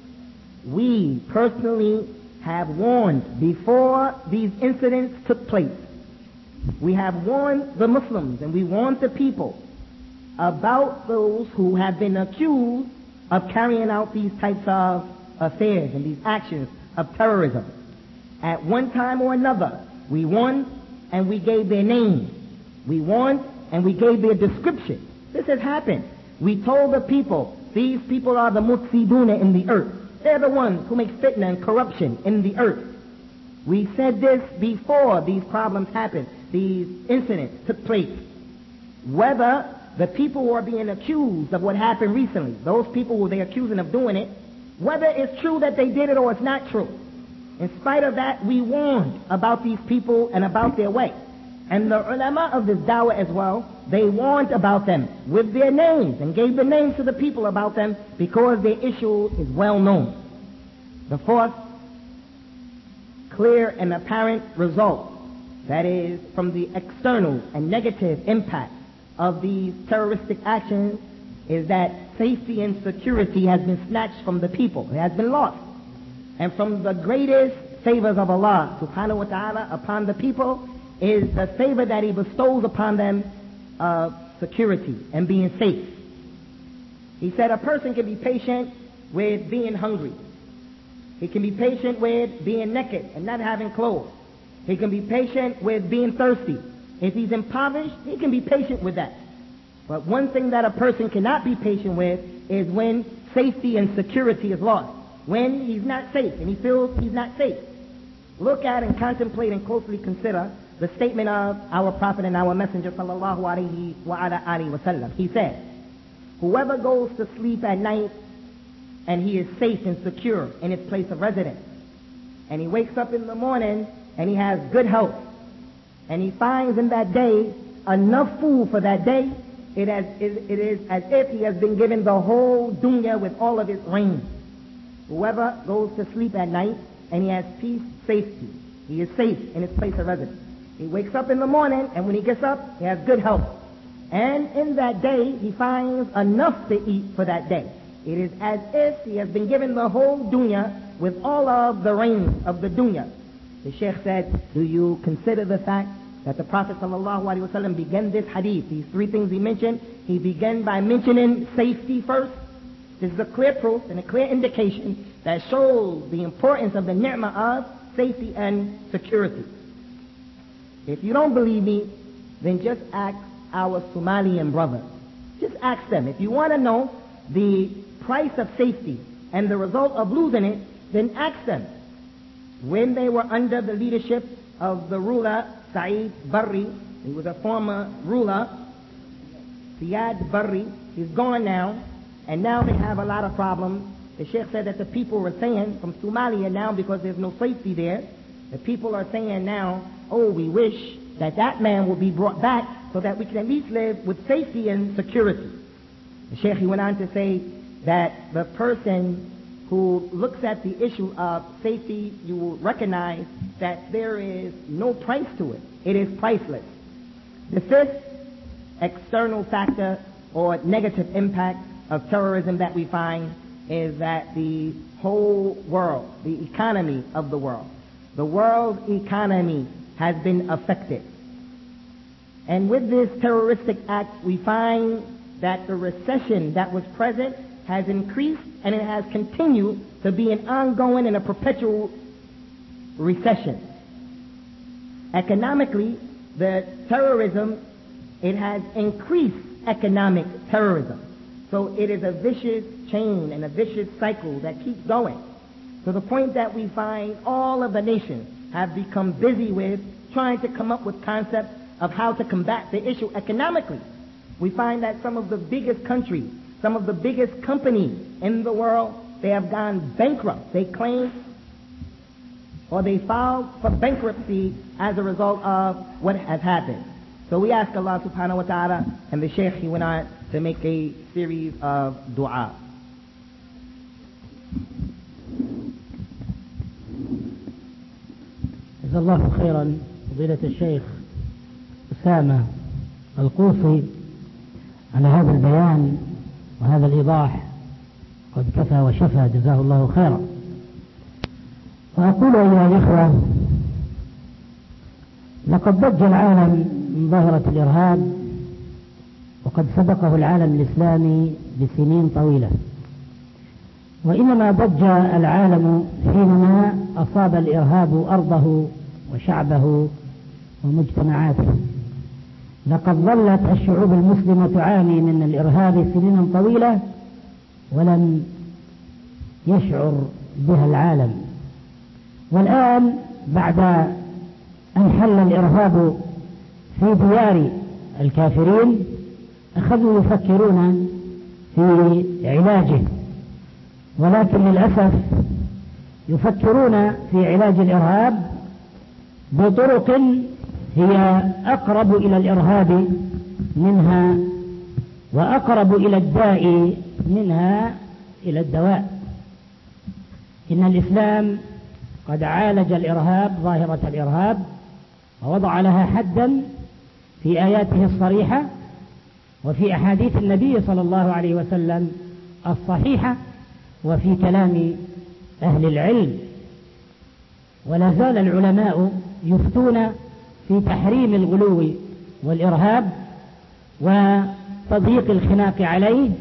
We personally have warned before these incidents took place. We have warned the Muslims and we warned the people about those who have been accused of carrying out these types of affairs and these actions of terrorism. At one time or another, we warned and we gave their names. We warned and we gave their description. This has happened. We told the people, these people are the mufsiduna in the earth. They're the ones who make fitna and corruption in the earth. We said this before these problems happened, these incidents took place. Whether the people who are being accused of what happened recently, those people who they're accusing of doing it, whether it's true that they did it or it's not true, in spite of that, we warned about these people and about their way. And the ulama of this dawah as well, they warned about them with their names and gave the names to the people about them because their issue is well known. The fourth clear and apparent result, that is from the external and negative impact of these terroristic actions, is that safety and security has been snatched from the people. It has been lost. And from the greatest favors of Allah subhanahu wa ta'ala upon the people is the favor that He bestows upon them of security and being safe. He said a person can be patient with being hungry. He can be patient with being naked and not having clothes. He can be patient with being thirsty. If he's impoverished, he can be patient with that. But one thing that a person cannot be patient with is when safety and security is lost. When he's not safe and he feels he's not safe. Look at and contemplate and closely consider the statement of our Prophet and our Messenger sallallahu alaihi wa ala alihi wa sallam. He said, whoever goes to sleep at night and he is safe and secure in his place of residence, and he wakes up in the morning and he has good health, and he finds in that day enough food for that day, it is as if he has been given the whole dunya with all of its rain. Whoever goes to sleep at night and he has peace, safety, he is safe in his place of residence. He wakes up in the morning, and when he gets up, he has good health. And in that day, he finds enough to eat for that day. It is as if he has been given the whole dunya with all of the rain of the dunya. The Sheikh said, do you consider the fact that the Prophet ﷺ began this hadith, these three things he mentioned, he began by mentioning safety first? This is a clear proof and a clear indication that shows the importance of the ni'mah of safety and security. If you don't believe me, then just ask our Somalian brothers. Just ask them. If you want to know the price of safety and the result of losing it, then ask them. When they were under the leadership of the ruler Saeed Barri, he was a former ruler, Siad Barri, he's gone now, and now they have a lot of problems. The Sheikh said that the people were saying from Somalia now, because there's no safety there, the people are saying now, oh, we wish that that man will be brought back so that we can at least live with safety and security. The Sheikh, he went on to say that the person who looks at the issue of safety, you will recognize that there is no price to it. It is priceless. The fifth external factor or negative impact of terrorism that we find is that the whole world, the economy of the world economy has been affected. And with this terroristic act, we find that the recession that was present has increased, and it has continued to be an ongoing and a perpetual recession. Economically, the terrorism, it has increased economic terrorism. So it is a vicious chain and a vicious cycle that keeps going, to the point that we find all of the nations have become busy with trying to come up with concepts of how to combat the issue economically. We find that some of the biggest countries, some of the biggest companies in the world, they have gone bankrupt. They claim or they filed for bankruptcy as a result of what has happened. So we ask Allah subhanahu wa ta'ala, and the Shaykh, he went on to make a series of dua. جزا الله خيرا فضيلة الشيخ أسامة القوصي على هذا البيان وهذا الإيضاح، قد كفى وشفى، جزاه الله خيرا. وأقول أيها الإخوة، لقد ضج العالم من ظاهرة الإرهاب، وقد سبقه العالم الإسلامي بسنين طويلة، وإنما ضج العالم حينما أصاب الإرهاب أرضه وشعبه ومجتمعاته. لقد ظلت الشعوب المسلمة تعاني من الإرهاب سنين طويلة ولم يشعر بها العالم، والآن بعد أن حل الإرهاب في ديار الكافرين أخذوا يفكرون في علاجه، ولكن للأسف يفكرون في علاج الإرهاب بطرق هي أقرب إلى الإرهاب منها وأقرب إلى الداء منها إلى الدواء. إن الإسلام قد عالج الإرهاب، ظاهرة الإرهاب، ووضع لها حدا في آياته الصريحة وفي أحاديث النبي صلى الله عليه وسلم الصحيحة وفي كلام أهل العلم. ولا زال العلماء يفتون في تحريم الغلو والإرهاب وتضييق الخناق عليه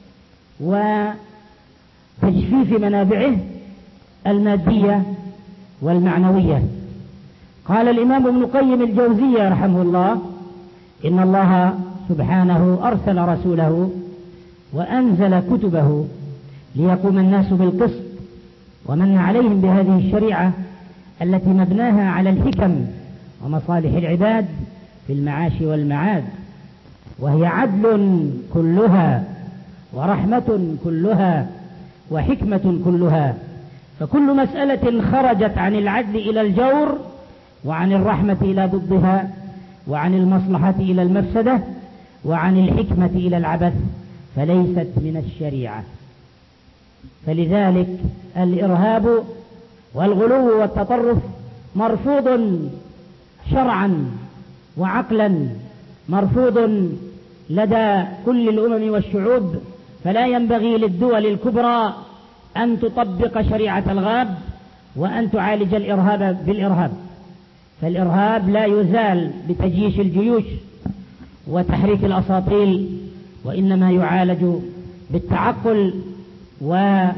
وتجفيف منابعه المادية والمعنوية. قال الإمام ابن قيم الجوزية رحمه الله: إن الله سبحانه أرسل رسوله وأنزل كتبه ليقوم الناس بالقسط، ومن عليهم بهذه الشريعة التي مبناها على الحكم ومصالح العباد في المعاش والمعاد، وهي عدل كلها ورحمة كلها وحكمة كلها. فكل مسألة خرجت عن العدل إلى الجور، وعن الرحمة إلى ضدها، وعن المصلحة إلى المفسدة، وعن الحكمة إلى العبث، فليست من الشريعة. فلذلك الإرهاب والغلو والتطرف مرفوض شرعا وعقلا، مرفوض لدى كل الأمم والشعوب. فلا ينبغي للدول الكبرى أن تطبق شريعة الغاب وأن تعالج الإرهاب بالإرهاب، فالإرهاب لا يزال بتجيش الجيوش وتحريك الأساطيل، وإنما يعالج بالتعقل وبرفع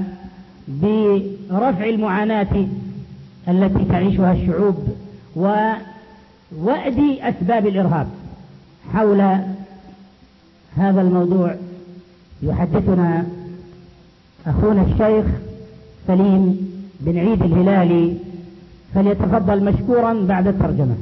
المعاناة التي تعيشها الشعوب ووأد أسباب الإرهاب. حول هذا الموضوع يحدثنا أخونا الشيخ سليم بن عيد الهلالي، فليتفضل مشكورا بعد الترجمة.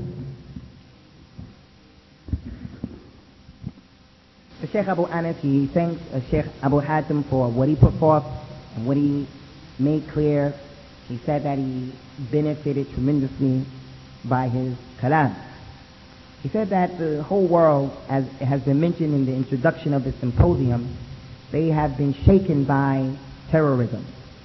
The Sheikh Abu Anas, he thanks Sheikh Abu Hatim for what he put forth and what he made clear. He said that he benefited tremendously by his kalam. He said that the whole world, as has been mentioned in the introduction of the symposium, they have been shaken by terrorism.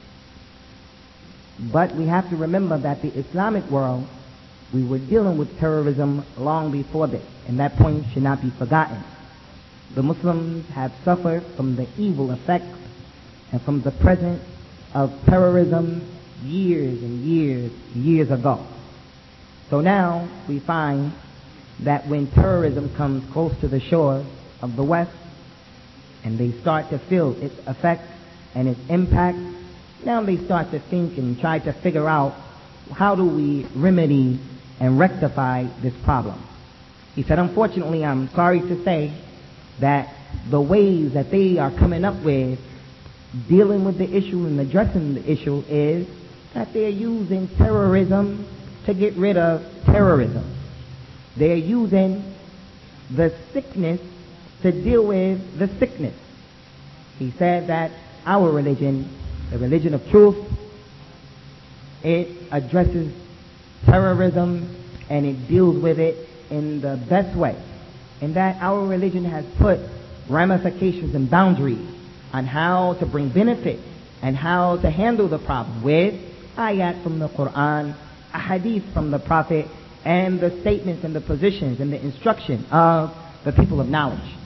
But we have to remember that the Islamic world, we were dealing with terrorism long before this, and that point should not be forgotten. The Muslims have suffered from the evil effects and from the presence of terrorism years and years ago. So now we find that when terrorism comes close to the shores of the West and they start to feel its effects and its impact, now they start to think and try to figure out, how do we remedy and rectify this problem? He said, unfortunately, I'm sorry to say that the ways that they are coming up with dealing with the issue and addressing the issue is that they're using terrorism to get rid of terrorism. They're using the sickness to deal with the sickness. He said that our religion, the religion of truth, it addresses terrorism and it deals with it in the best way. And that our religion has put ramifications and boundaries on how to bring benefit and how to handle the problem with ayat from the Quran, a hadith from the Prophet, and the statements and the positions and the instruction of the people of knowledge.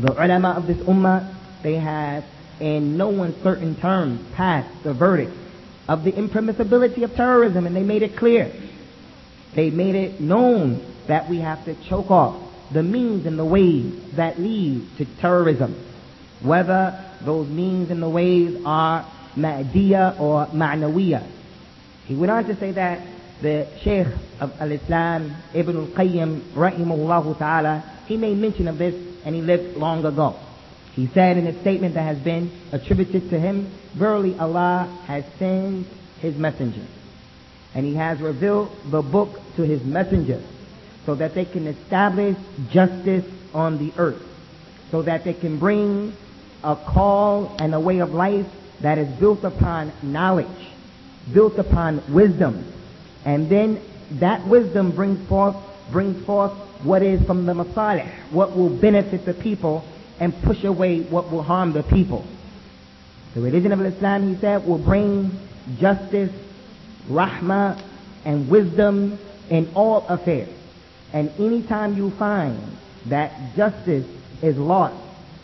The ulama of this ummah, they have in no uncertain terms passed the verdict of the impermissibility of terrorism, and they made it clear. They made it known that we have to choke off the means and the ways that lead to terrorism, whether those means and the ways are ma'diyah or ma'nawiyah. He went on to say that the Shaykh of Al-Islam, Ibn al-Qayyim, rahimahullah ta'ala, he made mention of this, and he lived long ago. He said in a statement that has been attributed to him, verily Allah has sent his messenger, and he has revealed the book to his messengers so that they can establish justice on the earth, so that they can bring a call and a way of life that is built upon knowledge, built upon wisdom, and then that wisdom brings forth what is from the masalih, what will benefit the people, and push away what will harm the people. The religion of Islam, he said, will bring justice, rahmah, and wisdom in all affairs. And anytime you find that justice is lost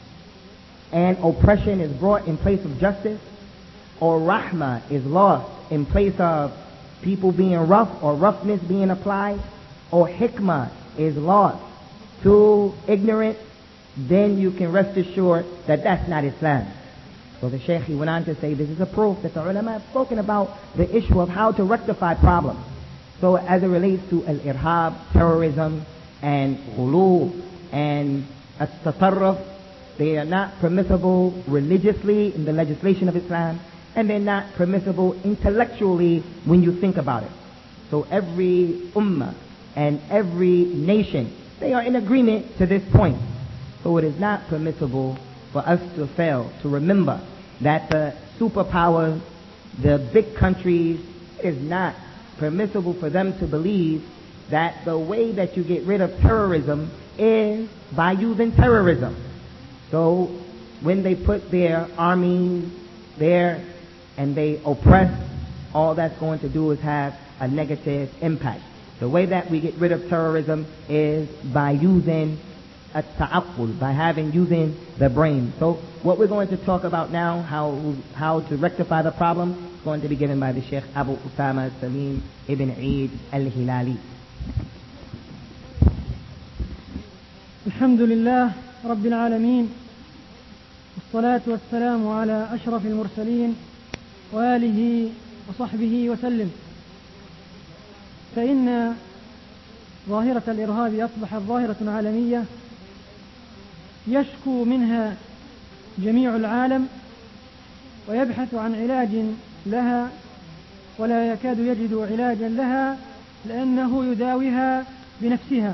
and oppression is brought in place of justice, or rahmah is lost in place of people being rough or roughness being applied, or hikmah is lost to ignorance, then you can rest assured that that's not Islam. So the Shaykh, he went on to say, this is a proof that the ulama have spoken about the issue of how to rectify problems. So as it relates to al-irhab, terrorism, and ghulu, and at-tatarruf, they are not permissible religiously in the legislation of Islam, and they're not permissible intellectually when you think about it. So every ummah and every nation, they are in agreement to this point. So it is not permissible for us to fail to remember that the superpowers, the big countries, it is not permissible for them to believe that the way that you get rid of terrorism is by using terrorism. So when they put their armies there and they oppress, all that's going to do is have a negative impact. The way that we get rid of terrorism is by using at-ta'aqqul, by using the brain. So what we're going to talk about now, how to rectify the problem, is going to be given by the Sheikh Abu Usama Salim ibn Eid al-Hilali. الحمد لله رب العالمين، والصلاة والسلام على أشرف المرسلين وآله وصحبه وسلم. فإن ظاهرة الإرهاب أصبحت ظاهرة عالمية يشكو منها جميع العالم ويبحث عن علاج لها، ولا يكاد يجد علاجا لها لأنه يداويها بنفسها.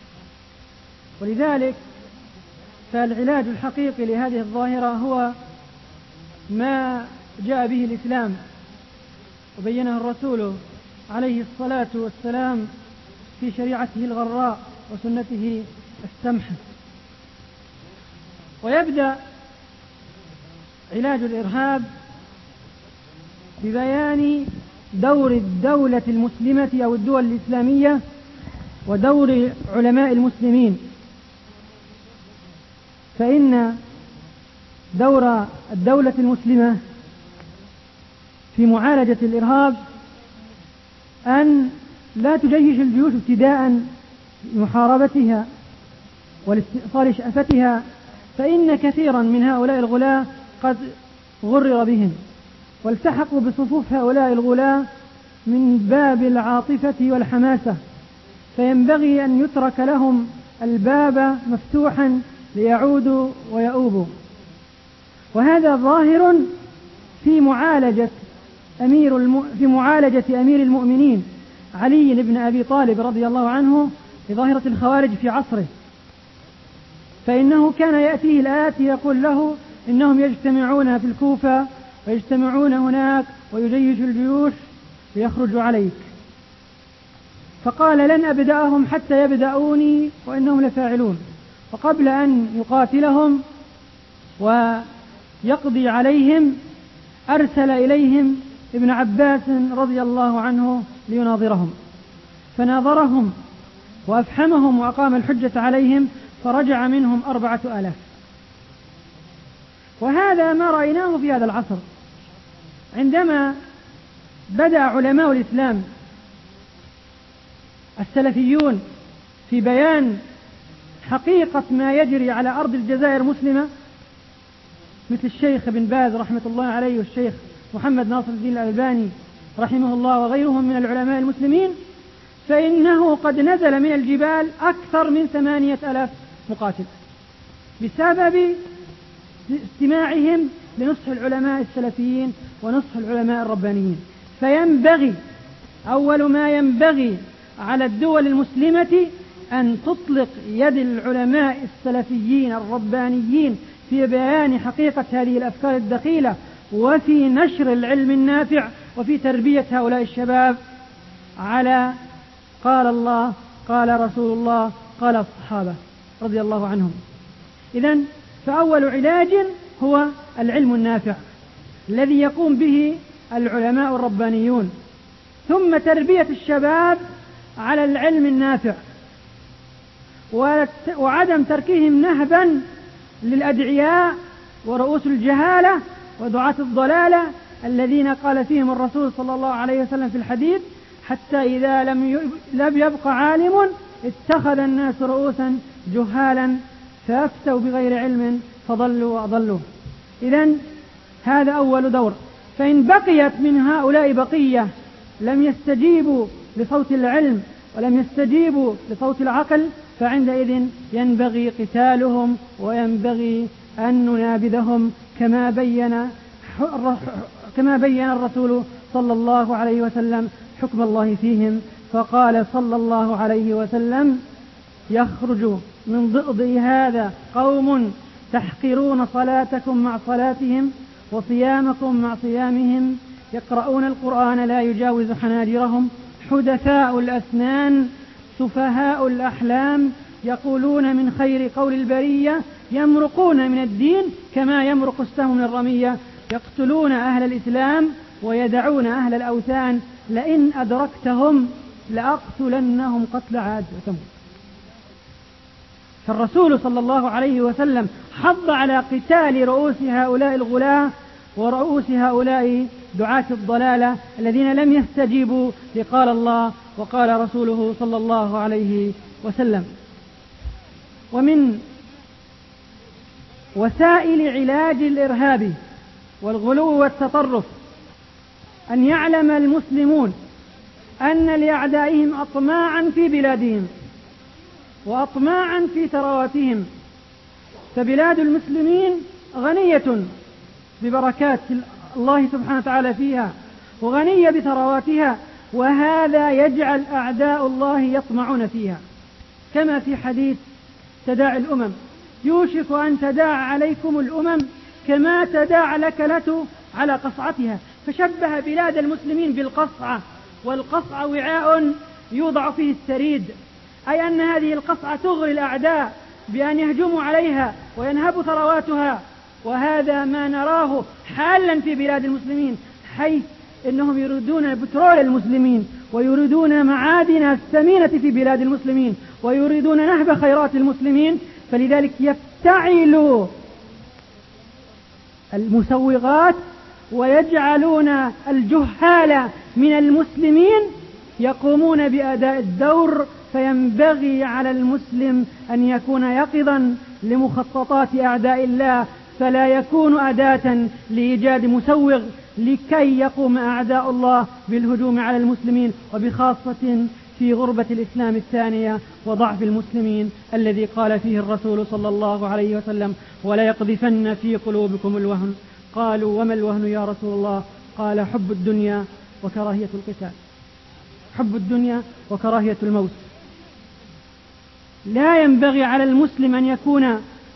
ولذلك فالعلاج الحقيقي لهذه الظاهرة هو ما جاء به الإسلام وبينه الرسول عليه الصلاة والسلام في شريعته الغراء وسنته السمحة. ويبدأ علاج الإرهاب ببيان دور الدولة المسلمة أو الدول الإسلامية ودور علماء المسلمين. فإن دور الدولة المسلمة في معالجة الإرهاب أن لا تجيش الجيوش ابتداء لمحاربتها والاستئصال شأفتها، فإن كثيرا من هؤلاء الغلاة قد غرر بهم والتحقوا بصفوف هؤلاء الغلاة من باب العاطفة والحماسة، فينبغي أن يترك لهم الباب مفتوحا ليعودوا ويؤوبوا. وهذا ظاهر في معالجة أمير المؤمنين علي بن أبي طالب رضي الله عنه لظاهرة الخوارج في عصره، فإنه كان يأتيه الآيات يقول له إنهم يجتمعون في الكوفة ويجتمعون هناك ويجيش الجيوش ليخرجوا عليك، فقال لن أبدأهم حتى يبدأوني وإنهم لفاعلون. وقبل أن يقاتلهم ويقضي عليهم أرسل إليهم ابن عباس رضي الله عنه ليناظرهم، فناظرهم وأفحمهم وأقام الحجة عليهم، فرجع منهم 4000. وهذا ما رأيناه في هذا العصر عندما بدأ علماء الإسلام السلفيون في بيان حقيقة ما يجري على أرض الجزائر مسلمة، مثل الشيخ ابن باز رحمة الله عليه والشيخ محمد ناصر الدين الألباني رحمه الله وغيرهم من العلماء المسلمين، فإنه قد نزل من الجبال أكثر من 8,000 مقاتل بسبب استماعهم لنصح العلماء السلفيين ونصح العلماء الربانيين. فينبغي أول ما ينبغي على الدول المسلمة أن تطلق يد العلماء السلفيين الربانيين في بيان حقيقة هذه الأفكار الدخيلة وفي نشر العلم النافع وفي تربية هؤلاء الشباب على قال الله قال رسول الله قال الصحابة رضي الله عنهم. إذن فأول علاج هو العلم النافع الذي يقوم به العلماء الربانيون، ثم تربية الشباب على العلم النافع وعدم تركهم نهبا للأدعياء ورؤوس الجهالة ودعاة الضلالة الذين قال فيهم الرسول صلى الله عليه وسلم في الحديث: حتى إذا لم يبق عالم اتخذ الناس رؤوسا جهالا فأفتوا بغير علم فضلوا وأضلوا. إذن هذا أول دور. فإن بقيت من هؤلاء بقية لم يستجيبوا لصوت العلم ولم يستجيبوا لصوت العقل فعندئذ ينبغي قتالهم وينبغي أن ننابذهم كما بين الرسول صلى الله عليه وسلم حكم الله فيهم، فقال صلى الله عليه وسلم: يخرج من ضئضئ هذا قوم تحقرون صلاتكم مع صلاتهم وصيامكم مع صيامهم، يقرؤون القرآن لا يجاوز حناجرهم، حدثاء الأسنان سفهاء الأحلام، يقولون من خير قول البرية، يمرقون من الدين كما يمرق السهم من الرمية، يقتلون أهل الإسلام ويدعون أهل الأوثان، لئن أدركتهم لأقتلنهم قتل عاد وثمود. فالرسول صلى الله عليه وسلم حض على قتال رؤوس هؤلاء الغلاة ورؤوس هؤلاء دعاة الضلالة الذين لم يستجيبوا لقال الله وقال رسوله صلى الله عليه وسلم. ومن وسائل علاج الإرهاب والغلو والتطرف أن يعلم المسلمون أن لأعدائهم أطماعا في بلادهم وأطماعا في ثرواتهم، فبلاد المسلمين غنية ببركات الله سبحانه وتعالى فيها وغنية بثرواتها، وهذا يجعل أعداء الله يطمعون فيها، كما في حديث تداعي الأمم: يوشك أن تداعى عليكم الأمم كما تداعى الأكلة على قصعتها. فشبه بلاد المسلمين بالقصعة، والقصعة وعاء يوضع فيه الثريد، أي أن هذه القصعة تغري الأعداء بأن يهجموا عليها وينهبوا ثرواتها. وهذا ما نراه حالا في بلاد المسلمين، حيث إنهم يريدون بترول المسلمين ويريدون معادن الثمينة في بلاد المسلمين ويريدون نهب خيرات المسلمين، فلذلك يفتعلوا المسوغات ويجعلون الجهال من المسلمين يقومون بأداء الدور. فينبغي على المسلم أن يكون يقظا لمخططات أعداء الله، فلا يكون أداة لإيجاد مسوغ لكي يقوم أعداء الله بالهجوم على المسلمين، وبخاصة في غربة الإسلام الثانية وضعف المسلمين الذي قال فيه الرسول صلى الله عليه وسلم: ولا يقذفن في قلوبكم الوهن. قالوا: وما الوهن يا رسول الله؟ قال: حب الدنيا وكراهية القتال، حب الدنيا وكراهية الموت. لا ينبغي على المسلم أن يكون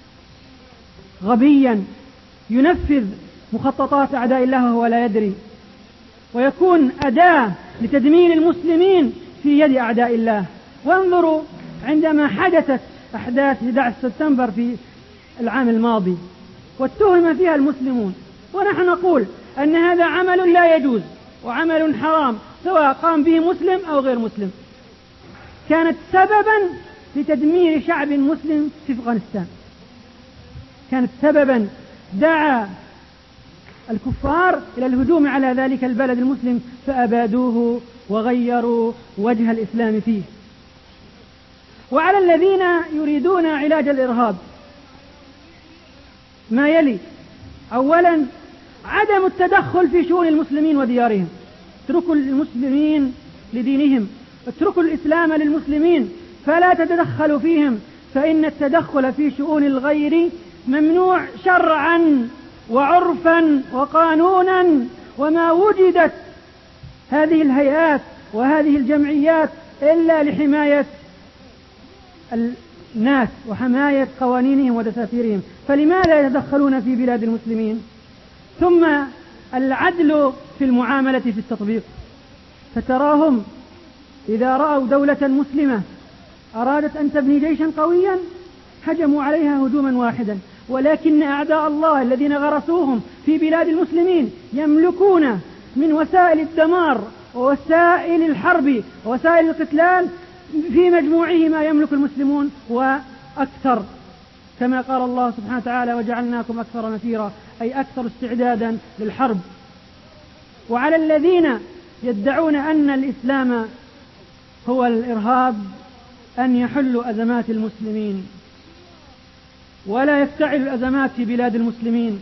غبيا ينفذ مخططات أعداء الله وهو لا يدري، ويكون أداة لتدمير المسلمين في يد أعداء الله. وانظروا عندما حدثت أحداث 11 سبتمبر في العام الماضي واتهم فيها المسلمون، ونحن نقول أن هذا عمل لا يجوز وعمل حرام سواء قام به مسلم أو غير مسلم، كانت سببا في تدمير شعب مسلم في أفغانستان، كانت سببا دعا الكفار إلى الهجوم على ذلك البلد المسلم فأبادوه وغيروا وجه الإسلام فيه. وعلى الذين يريدون علاج الإرهاب ما يلي: أولا عدم التدخل في شؤون المسلمين وديارهم. اتركوا المسلمين لدينهم، اتركوا الإسلام للمسلمين، فلا تتدخلوا فيهم، فإن التدخل في شؤون الغير ممنوع شرعا وعرفا وقانونا. وما وجدت هذه الهيئات وهذه الجمعيات إلا لحماية الناس وحماية قوانينهم ودساتيرهم، فلماذا يتدخلون في بلاد المسلمين؟ ثم العدل في المعاملة في التطبيق، فتراهم إذا رأوا دولة مسلمة أرادت أن تبني جيشا قويا هجموا عليها هجوما واحدا، ولكن أعداء الله الذين غرسوهم في بلاد المسلمين يملكون من وسائل الدمار ووسائل الحرب ووسائل القتال في مجموعه ما يملك المسلمون وأكثر، كما قال الله سبحانه وتعالى: وجعلناكم أكثر نفيرا، أي أكثر استعدادا للحرب. وعلى الذين يدعون أن الإسلام هو الإرهاب أن يحلوا أزمات المسلمين ولا يفتعلوا الأزمات في بلاد المسلمين.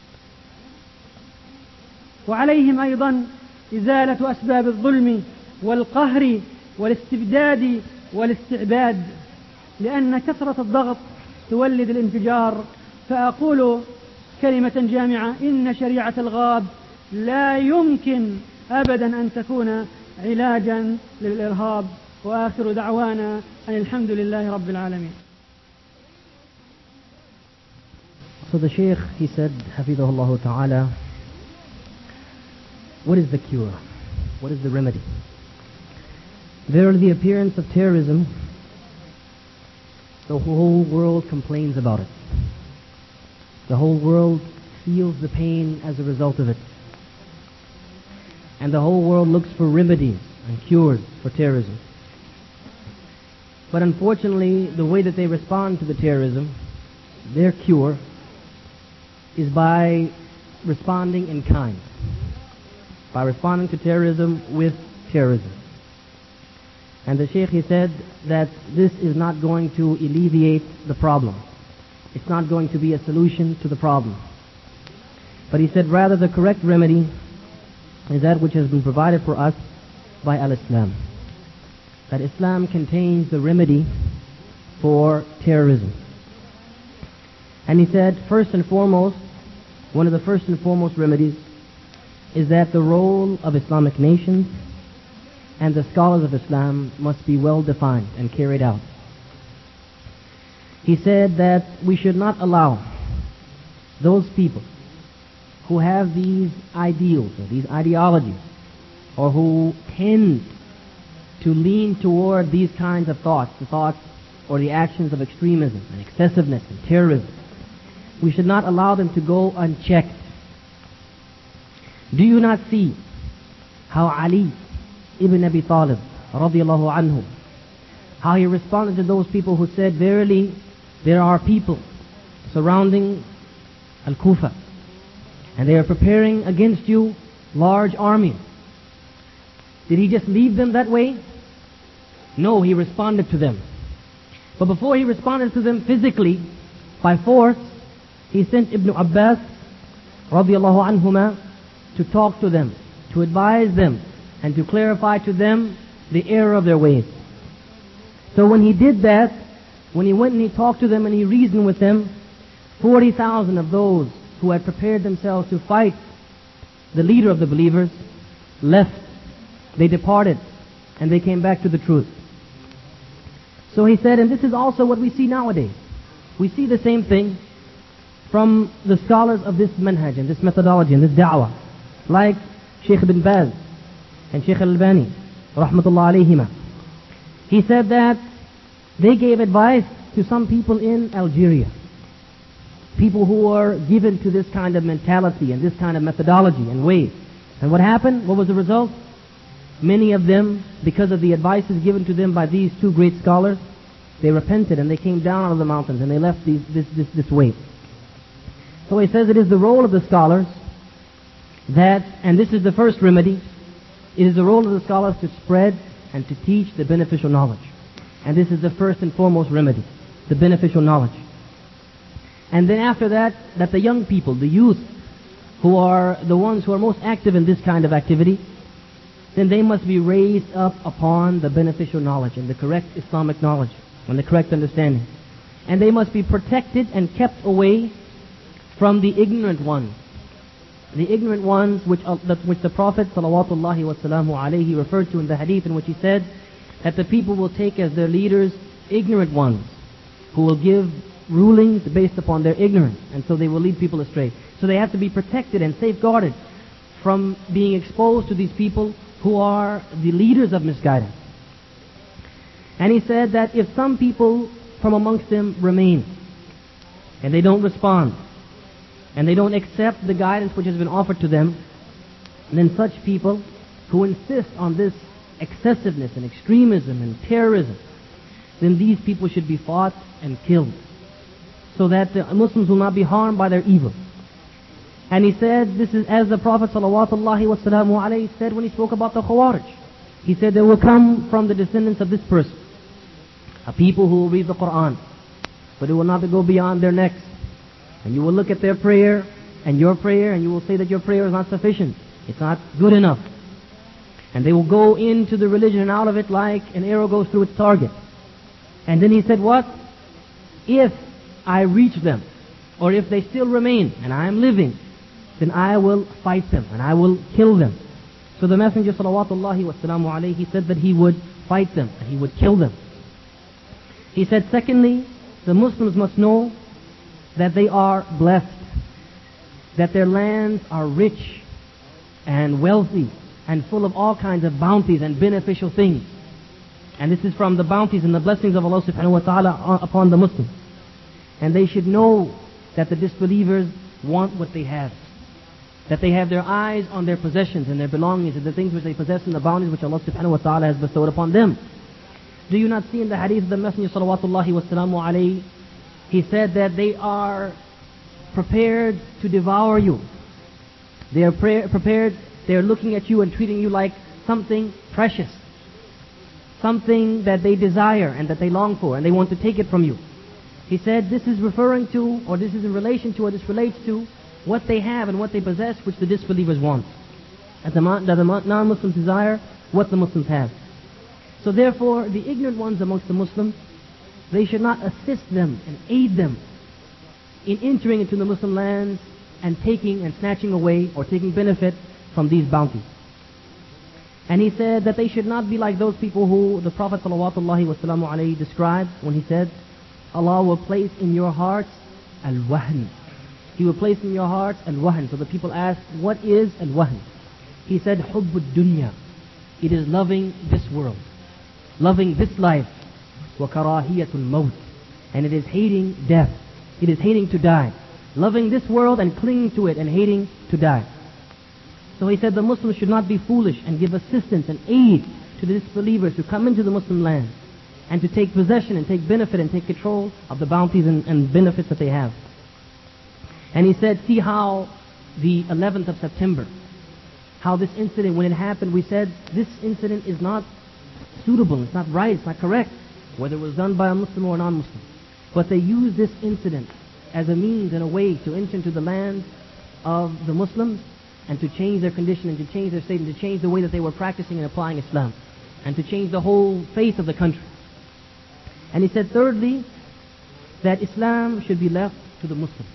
وعليهم أيضا إزالة أسباب الظلم والقهر والاستبداد والاستعباد، لأن كثرة الضغط تولد الانفجار. فأقول كلمة جامعة: إن شريعة الغاب لا يمكن أبدا أن تكون علاجا للإرهاب. وآخر دعوانا أن الحمد لله رب العالمين. So the Shaykh, he said, Hafidhahullah Ta'ala, what is the cure? What is the remedy? Verily, the appearance of terrorism, the whole world complains about it. The whole world feels the pain as a result of it. And the whole world looks for remedies and cures for terrorism. But unfortunately, the way that they respond to the terrorism, their cure, is by responding in kind. By responding to terrorism with terrorism. And the Shaykh, he said that this is not going to alleviate the problem. It's not going to be a solution to the problem. But he said rather the correct remedy is that which has been provided for us by Al-Islam. That Islam contains the remedy for terrorism. And he said first and foremost, one of the first and foremost remedies is that the role of Islamic nations and the scholars of Islam must be well defined and carried out. He said that we should not allow those people who have these ideals or these ideologies or who tend to lean toward these kinds of thoughts, the thoughts or the actions of extremism and excessiveness and terrorism. We should not allow them to go unchecked. Do you not see how Ali ibn Abi Talib radiyallahu anhu, how he responded to those people who said, verily there are people surrounding Al-Kufa and they are preparing against you large armies. Did he just leave them that way? No, he responded to them. But before he responded to them physically, by force, he sent Ibn Abbas radiyallahu anhuma to talk to them, to advise them, and to clarify to them the error of their ways. So when he did that, when he went and he talked to them and he reasoned with them, 40,000 of those who had prepared themselves to fight the leader of the believers left. They departed and they came back to the truth. So he said, and this is also what we see nowadays. We see the same thing from the scholars of this manhaj and this methodology and this da'wah, like Shaykh ibn Baz and Shaykh al-Albani, rahmatullah alayhima. He said that they gave advice to some people in Algeria, people who were given to this kind of mentality and this kind of methodology and ways. And what happened? What was the result? Many of them, because of the advices given to them by these two great scholars, they repented and they came down out of the mountains and they left this way. So he says it is the role of the scholars that, and this is the first remedy, it is the role of the scholars to spread and to teach the beneficial knowledge. And this is the first and foremost remedy, the beneficial knowledge. And then after that, that the young people, the youth, who are the ones who are most active in this kind of activity, then they must be raised up upon the beneficial knowledge and the correct Islamic knowledge and the correct understanding. And they must be protected and kept away from the ignorant ones. The ignorant ones which the Prophet sallallahu wasallam alayhi referred to in the hadith, in which he said that the people will take as their leaders ignorant ones who will give rulings based upon their ignorance, and so they will lead people astray. So they have to be protected and safeguarded from being exposed to these people who are the leaders of misguidance. And he said that if some people from amongst them remain and they don't respond and they don't accept the guidance which has been offered to them, then such people who insist on this excessiveness and extremism and terrorism, then these people should be fought and killed, so that the Muslims will not be harmed by their evil. And he said, this is as the Prophet ﷺ said when he spoke about the Khawarij. He said, there will come from the descendants of this person a people who will read the Quran, but it will not go beyond their necks. And you will look at their prayer and your prayer, and you will say that your prayer is not sufficient. It's not good enough. And they will go into the religion and out of it like an arrow goes through its target. And then he said, what? If I reach them, or if they still remain and I am living, then I will fight them and I will kill them. So the Messenger sallallahu wasallam alayhi said that he would fight them and he would kill them. He said, secondly, the Muslims must know that they are blessed, that their lands are rich and wealthy and full of all kinds of bounties and beneficial things. And this is from the bounties and the blessings of Allah subhanahu wa ta'ala upon the Muslims. And they should know that the disbelievers want what they have, that they have their eyes on their possessions and their belongings and the things which they possess and the bounties which Allah subhanahu wa ta'ala has bestowed upon them. Do you not see in the hadith of the Messenger salawatullahi wassalamu alayhi, he said that they are prepared to devour you. They are prepared, they are looking at you and treating you like something precious, something that they desire and that they long for, and they want to take it from you. He said this is referring to, or this is in relation to, or this relates to what they have and what they possess, which the disbelievers want. That the non-Muslims desire what the Muslims have. So therefore, the ignorant ones amongst the Muslims, they should not assist them and aid them in entering into the Muslim lands and taking and snatching away or taking benefit from these bounties. And he said that they should not be like those people who the Prophet ﷺ described when he said, Allah will place in your hearts al-wahn. He will place in your hearts al-wahn. So the people asked, what is al-wahn? He said, hubbud dunya. It is loving this world, loving this life. Wa karahiyatul maut. And it is hating death. It is hating to die. Loving this world and clinging to it and hating to die. So he said the Muslims should not be foolish and give assistance and aid to the disbelievers who come into the Muslim land and to take possession and take benefit and take control of the bounties and benefits that they have. And he said, see how the 11th of September, how this incident, when it happened, we said this incident is not suitable, it's not right, it's not correct, whether it was done by a Muslim or a non-Muslim. But they used this incident as a means and a way to enter into the land of the Muslims and to change their condition and to change their state and to change the way that they were practicing and applying Islam and to change the whole face of the country. And he said thirdly, that Islam should be left to the Muslims.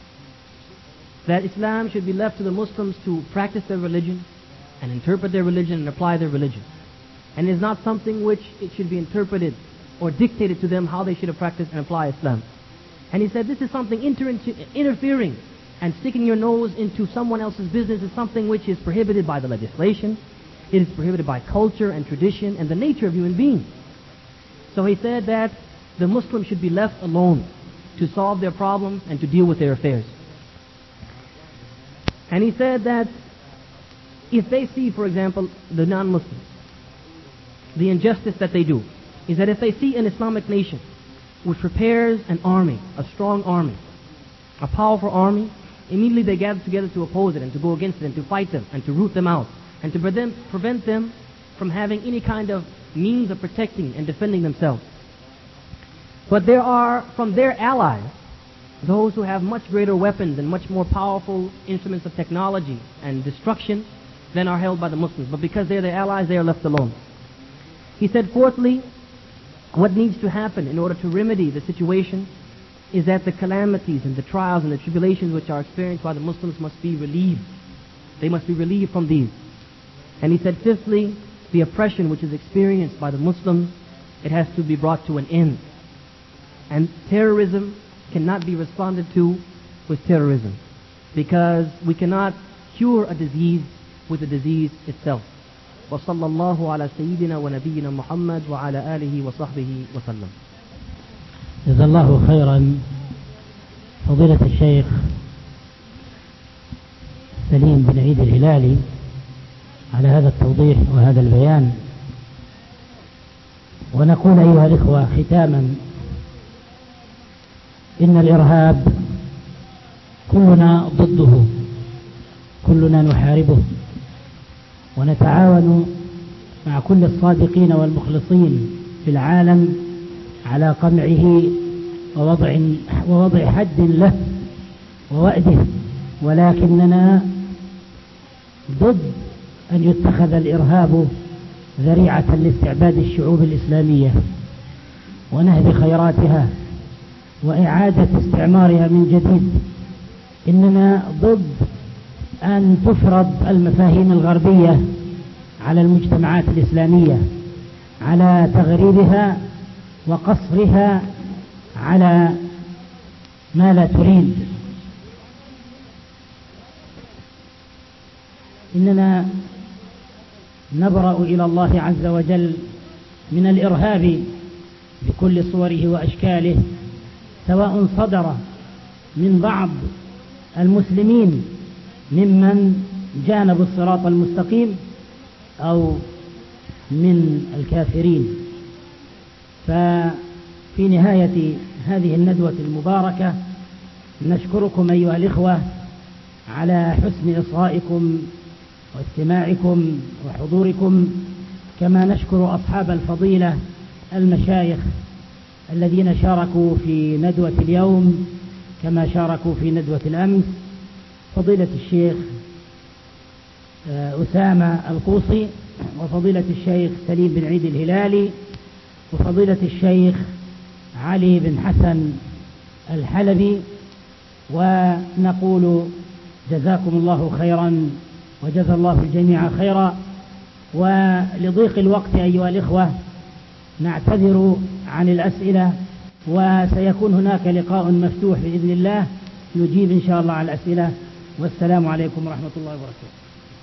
That Islam should be left to the Muslims to practice their religion and interpret their religion and apply their religion. And it is not something which it should be interpreted or dictated to them how they should have practiced and apply Islam. And he said this is something interfering and sticking your nose into someone else's business is something which is prohibited by the legislation. It is prohibited by culture and tradition and the nature of human beings. So he said that the Muslims should be left alone to solve their problems and to deal with their affairs. And he said that if they see, for example, the non-Muslims, the injustice that they do is that if they see an Islamic nation which prepares an army, a strong army, a powerful army, immediately they gather together to oppose it and to go against it and to fight them and to root them out and to prevent them from having any kind of means of protecting and defending themselves. But there are, from their allies, those who have much greater weapons and much more powerful instruments of technology and destruction than are held by the Muslims. But because they're their allies, they are left alone. He said, fourthly, what needs to happen in order to remedy the situation is that the calamities and the trials and the tribulations which are experienced by the Muslims must be relieved. They must be relieved from these. And he said, fifthly, the oppression which is experienced by the Muslims, it has to be brought to an end. And terrorism cannot be responded to with terrorism, because we cannot cure a disease with the disease itself. وصلى الله على سيدنا ونبينا محمد وعلى آله وصحبه وسلم. جزا الله خيرا فضيلة الشيخ سليم بن عيد الهلالي على هذا التوضيح وهذا البيان. ونقول أيها الإخوة ختاما إن الإرهاب كلنا ضده، كلنا نحاربه، ونتعاون مع كل الصادقين والمخلصين في العالم على قمعه ووضع حد له ووأده، ولكننا ضد أن يتخذ الإرهاب ذريعة لاستعباد الشعوب الإسلامية ونهب خيراتها وإعادة استعمارها من جديد. إننا ضد أن تفرض المفاهيم الغربية على المجتمعات الإسلامية، على تغريبها وقصرها على ما لا تريد. إننا نبرأ إلى الله عز وجل من الإرهاب بكل صوره وأشكاله، سواء صدر من بعض المسلمين ممن جانبوا الصراط المستقيم أو من الكافرين. ففي نهاية هذه الندوة المباركة نشكركم أيها الإخوة على حسن إصغائكم واستماعكم وحضوركم، كما نشكر أصحاب الفضيلة المشايخ الذين شاركوا في ندوة اليوم كما شاركوا في ندوة الأمس، فضيلة الشيخ أسامة القوصي، وفضيلة الشيخ سليم بن عيد الهلالي، وفضيلة الشيخ علي بن حسن الحلبي. ونقول جزاكم الله خيرا وجزا الله الجميع خيرا. ولضيق الوقت أيها الإخوة نعتذر عن الأسئلة، وسيكون هناك لقاء مفتوح بإذن الله نجيب إن شاء الله على الأسئلة. والسلام عليكم ورحمة الله وبركاته.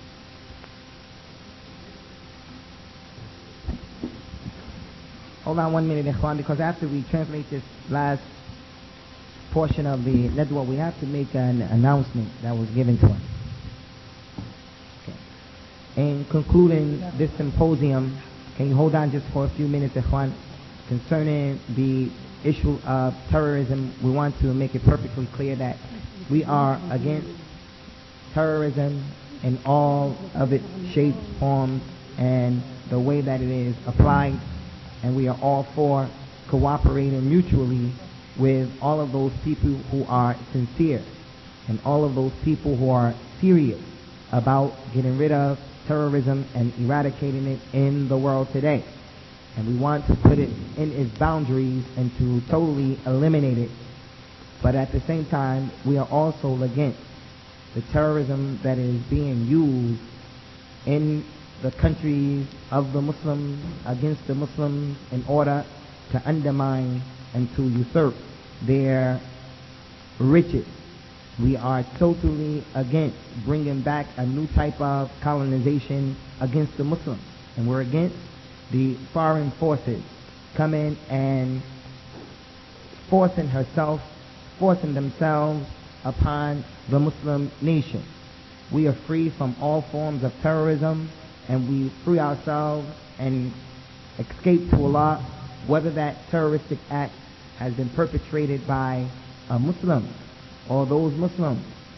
Hold on 1 minute, Ikhwan, because after we translate this last portion of the Nadwa, we have to make an announcement that was given to us. Okay. In concluding this symposium, can you hold on just for a few minutes, Ikhwan, concerning the issue of terrorism? We want to make it perfectly clear that we are against terrorism in all of its shapes, forms, and the way that it is applied. And we are all for cooperating mutually with all of those people who are sincere and all of those people who are serious about getting rid of terrorism and eradicating it in the world today. And we want to put it in its boundaries and to totally eliminate it. But at the same time, we are also against the terrorism that is being used in the countries of the Muslims against the Muslims in order to undermine and to usurp their riches. We are totally against bringing back a new type of colonization against the Muslims. And we're against the foreign forces coming and forcing themselves upon the Muslim nation. We are free from all forms of terrorism, and we free ourselves and escape to Allah, whether that terroristic act has been perpetrated by a Muslim or those Muslims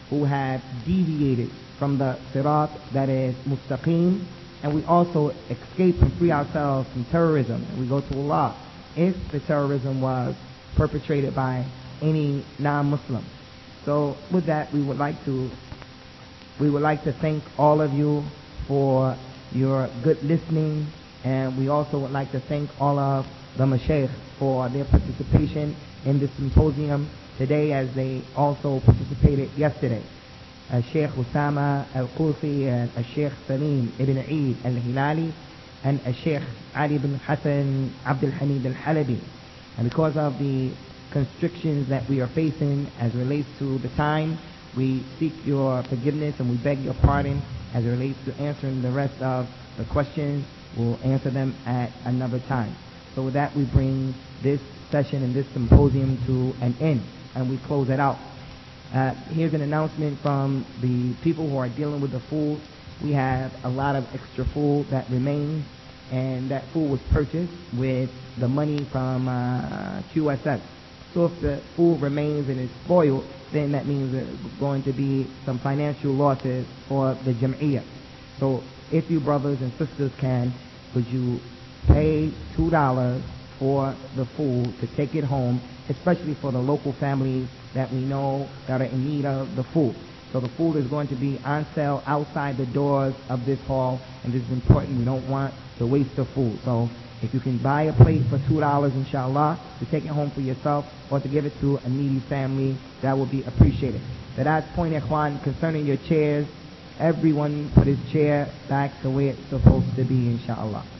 who have deviated from the sirat that is mustaqim, and we also escape and free ourselves from terrorism. And we go to Allah if the terrorism was perpetrated by any non-Muslim. So with that, we would like to thank all of you for your good listening, and we also would like to thank all of the Mashaykh for their participation in this symposium today, as they also participated yesterday. Sheikh Usama Al-Qusi and Sheikh Salim Ibn Eid Al-Hilali and Sheikh Ali ibn Hassan Abdul Hamid Al-Halabi. And because of the constrictions that we are facing as relates to the time, we seek your forgiveness and we beg your pardon as it relates to answering the rest of the questions. We'll answer them at another time. So with that, we bring this session and this symposium to an end, and we close it out. Here's an announcement from the people who are dealing with the food. We have a lot of extra food that remains, and that food was purchased with the money from QSS. So if the food remains and is spoiled, then that means there's going to be some financial losses for the Jam'iyyah. So if you brothers and sisters can, would you pay $2 for the food to take it home, especially for the local families that we know that are in need of the food. So the food is going to be on sale outside the doors of this hall, and this is important. We don't want to waste the food. So if you can buy a plate for $2, inshallah, to take it home for yourself or to give it to a needy family, that would be appreciated. The last point, Ikhwan, concerning your chairs, everyone put his chair back the way it's supposed to be, inshallah.